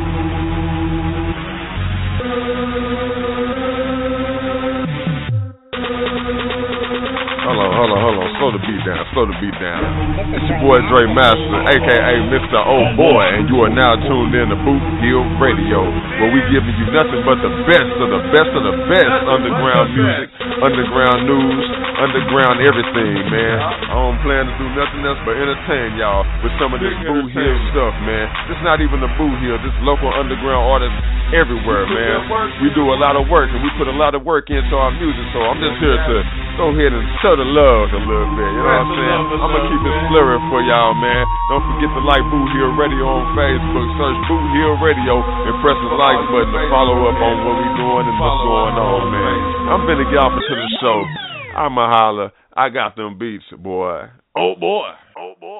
Hold on, hold on, hold on. Slow the beat down, slow the beat down. It's your boy Dre Master, a k a. Mister Old Boy, and you are now tuned in to Boo Hill Radio, where we giving you nothing but the best of the best of the best underground music, underground news, underground everything, man. I don't plan to do nothing else but entertain y'all with some of this Boo Hill stuff, man. This not even the Boo Hill, this local underground artists everywhere, man. We do a lot of work, and we put a lot of work into our music, so I'm just here to go ahead and show the love a little bit, you know what I'm saying? I'm gonna keep it slurry for y'all, man. Don't forget to like Boo Hill Radio on Facebook. Search Boo Hill Radio and press the like button to follow up on what we doing and what's going on, man. I'm finna get off into the show. I'm a holler. I got them beats, boy. Oh boy. Oh boy.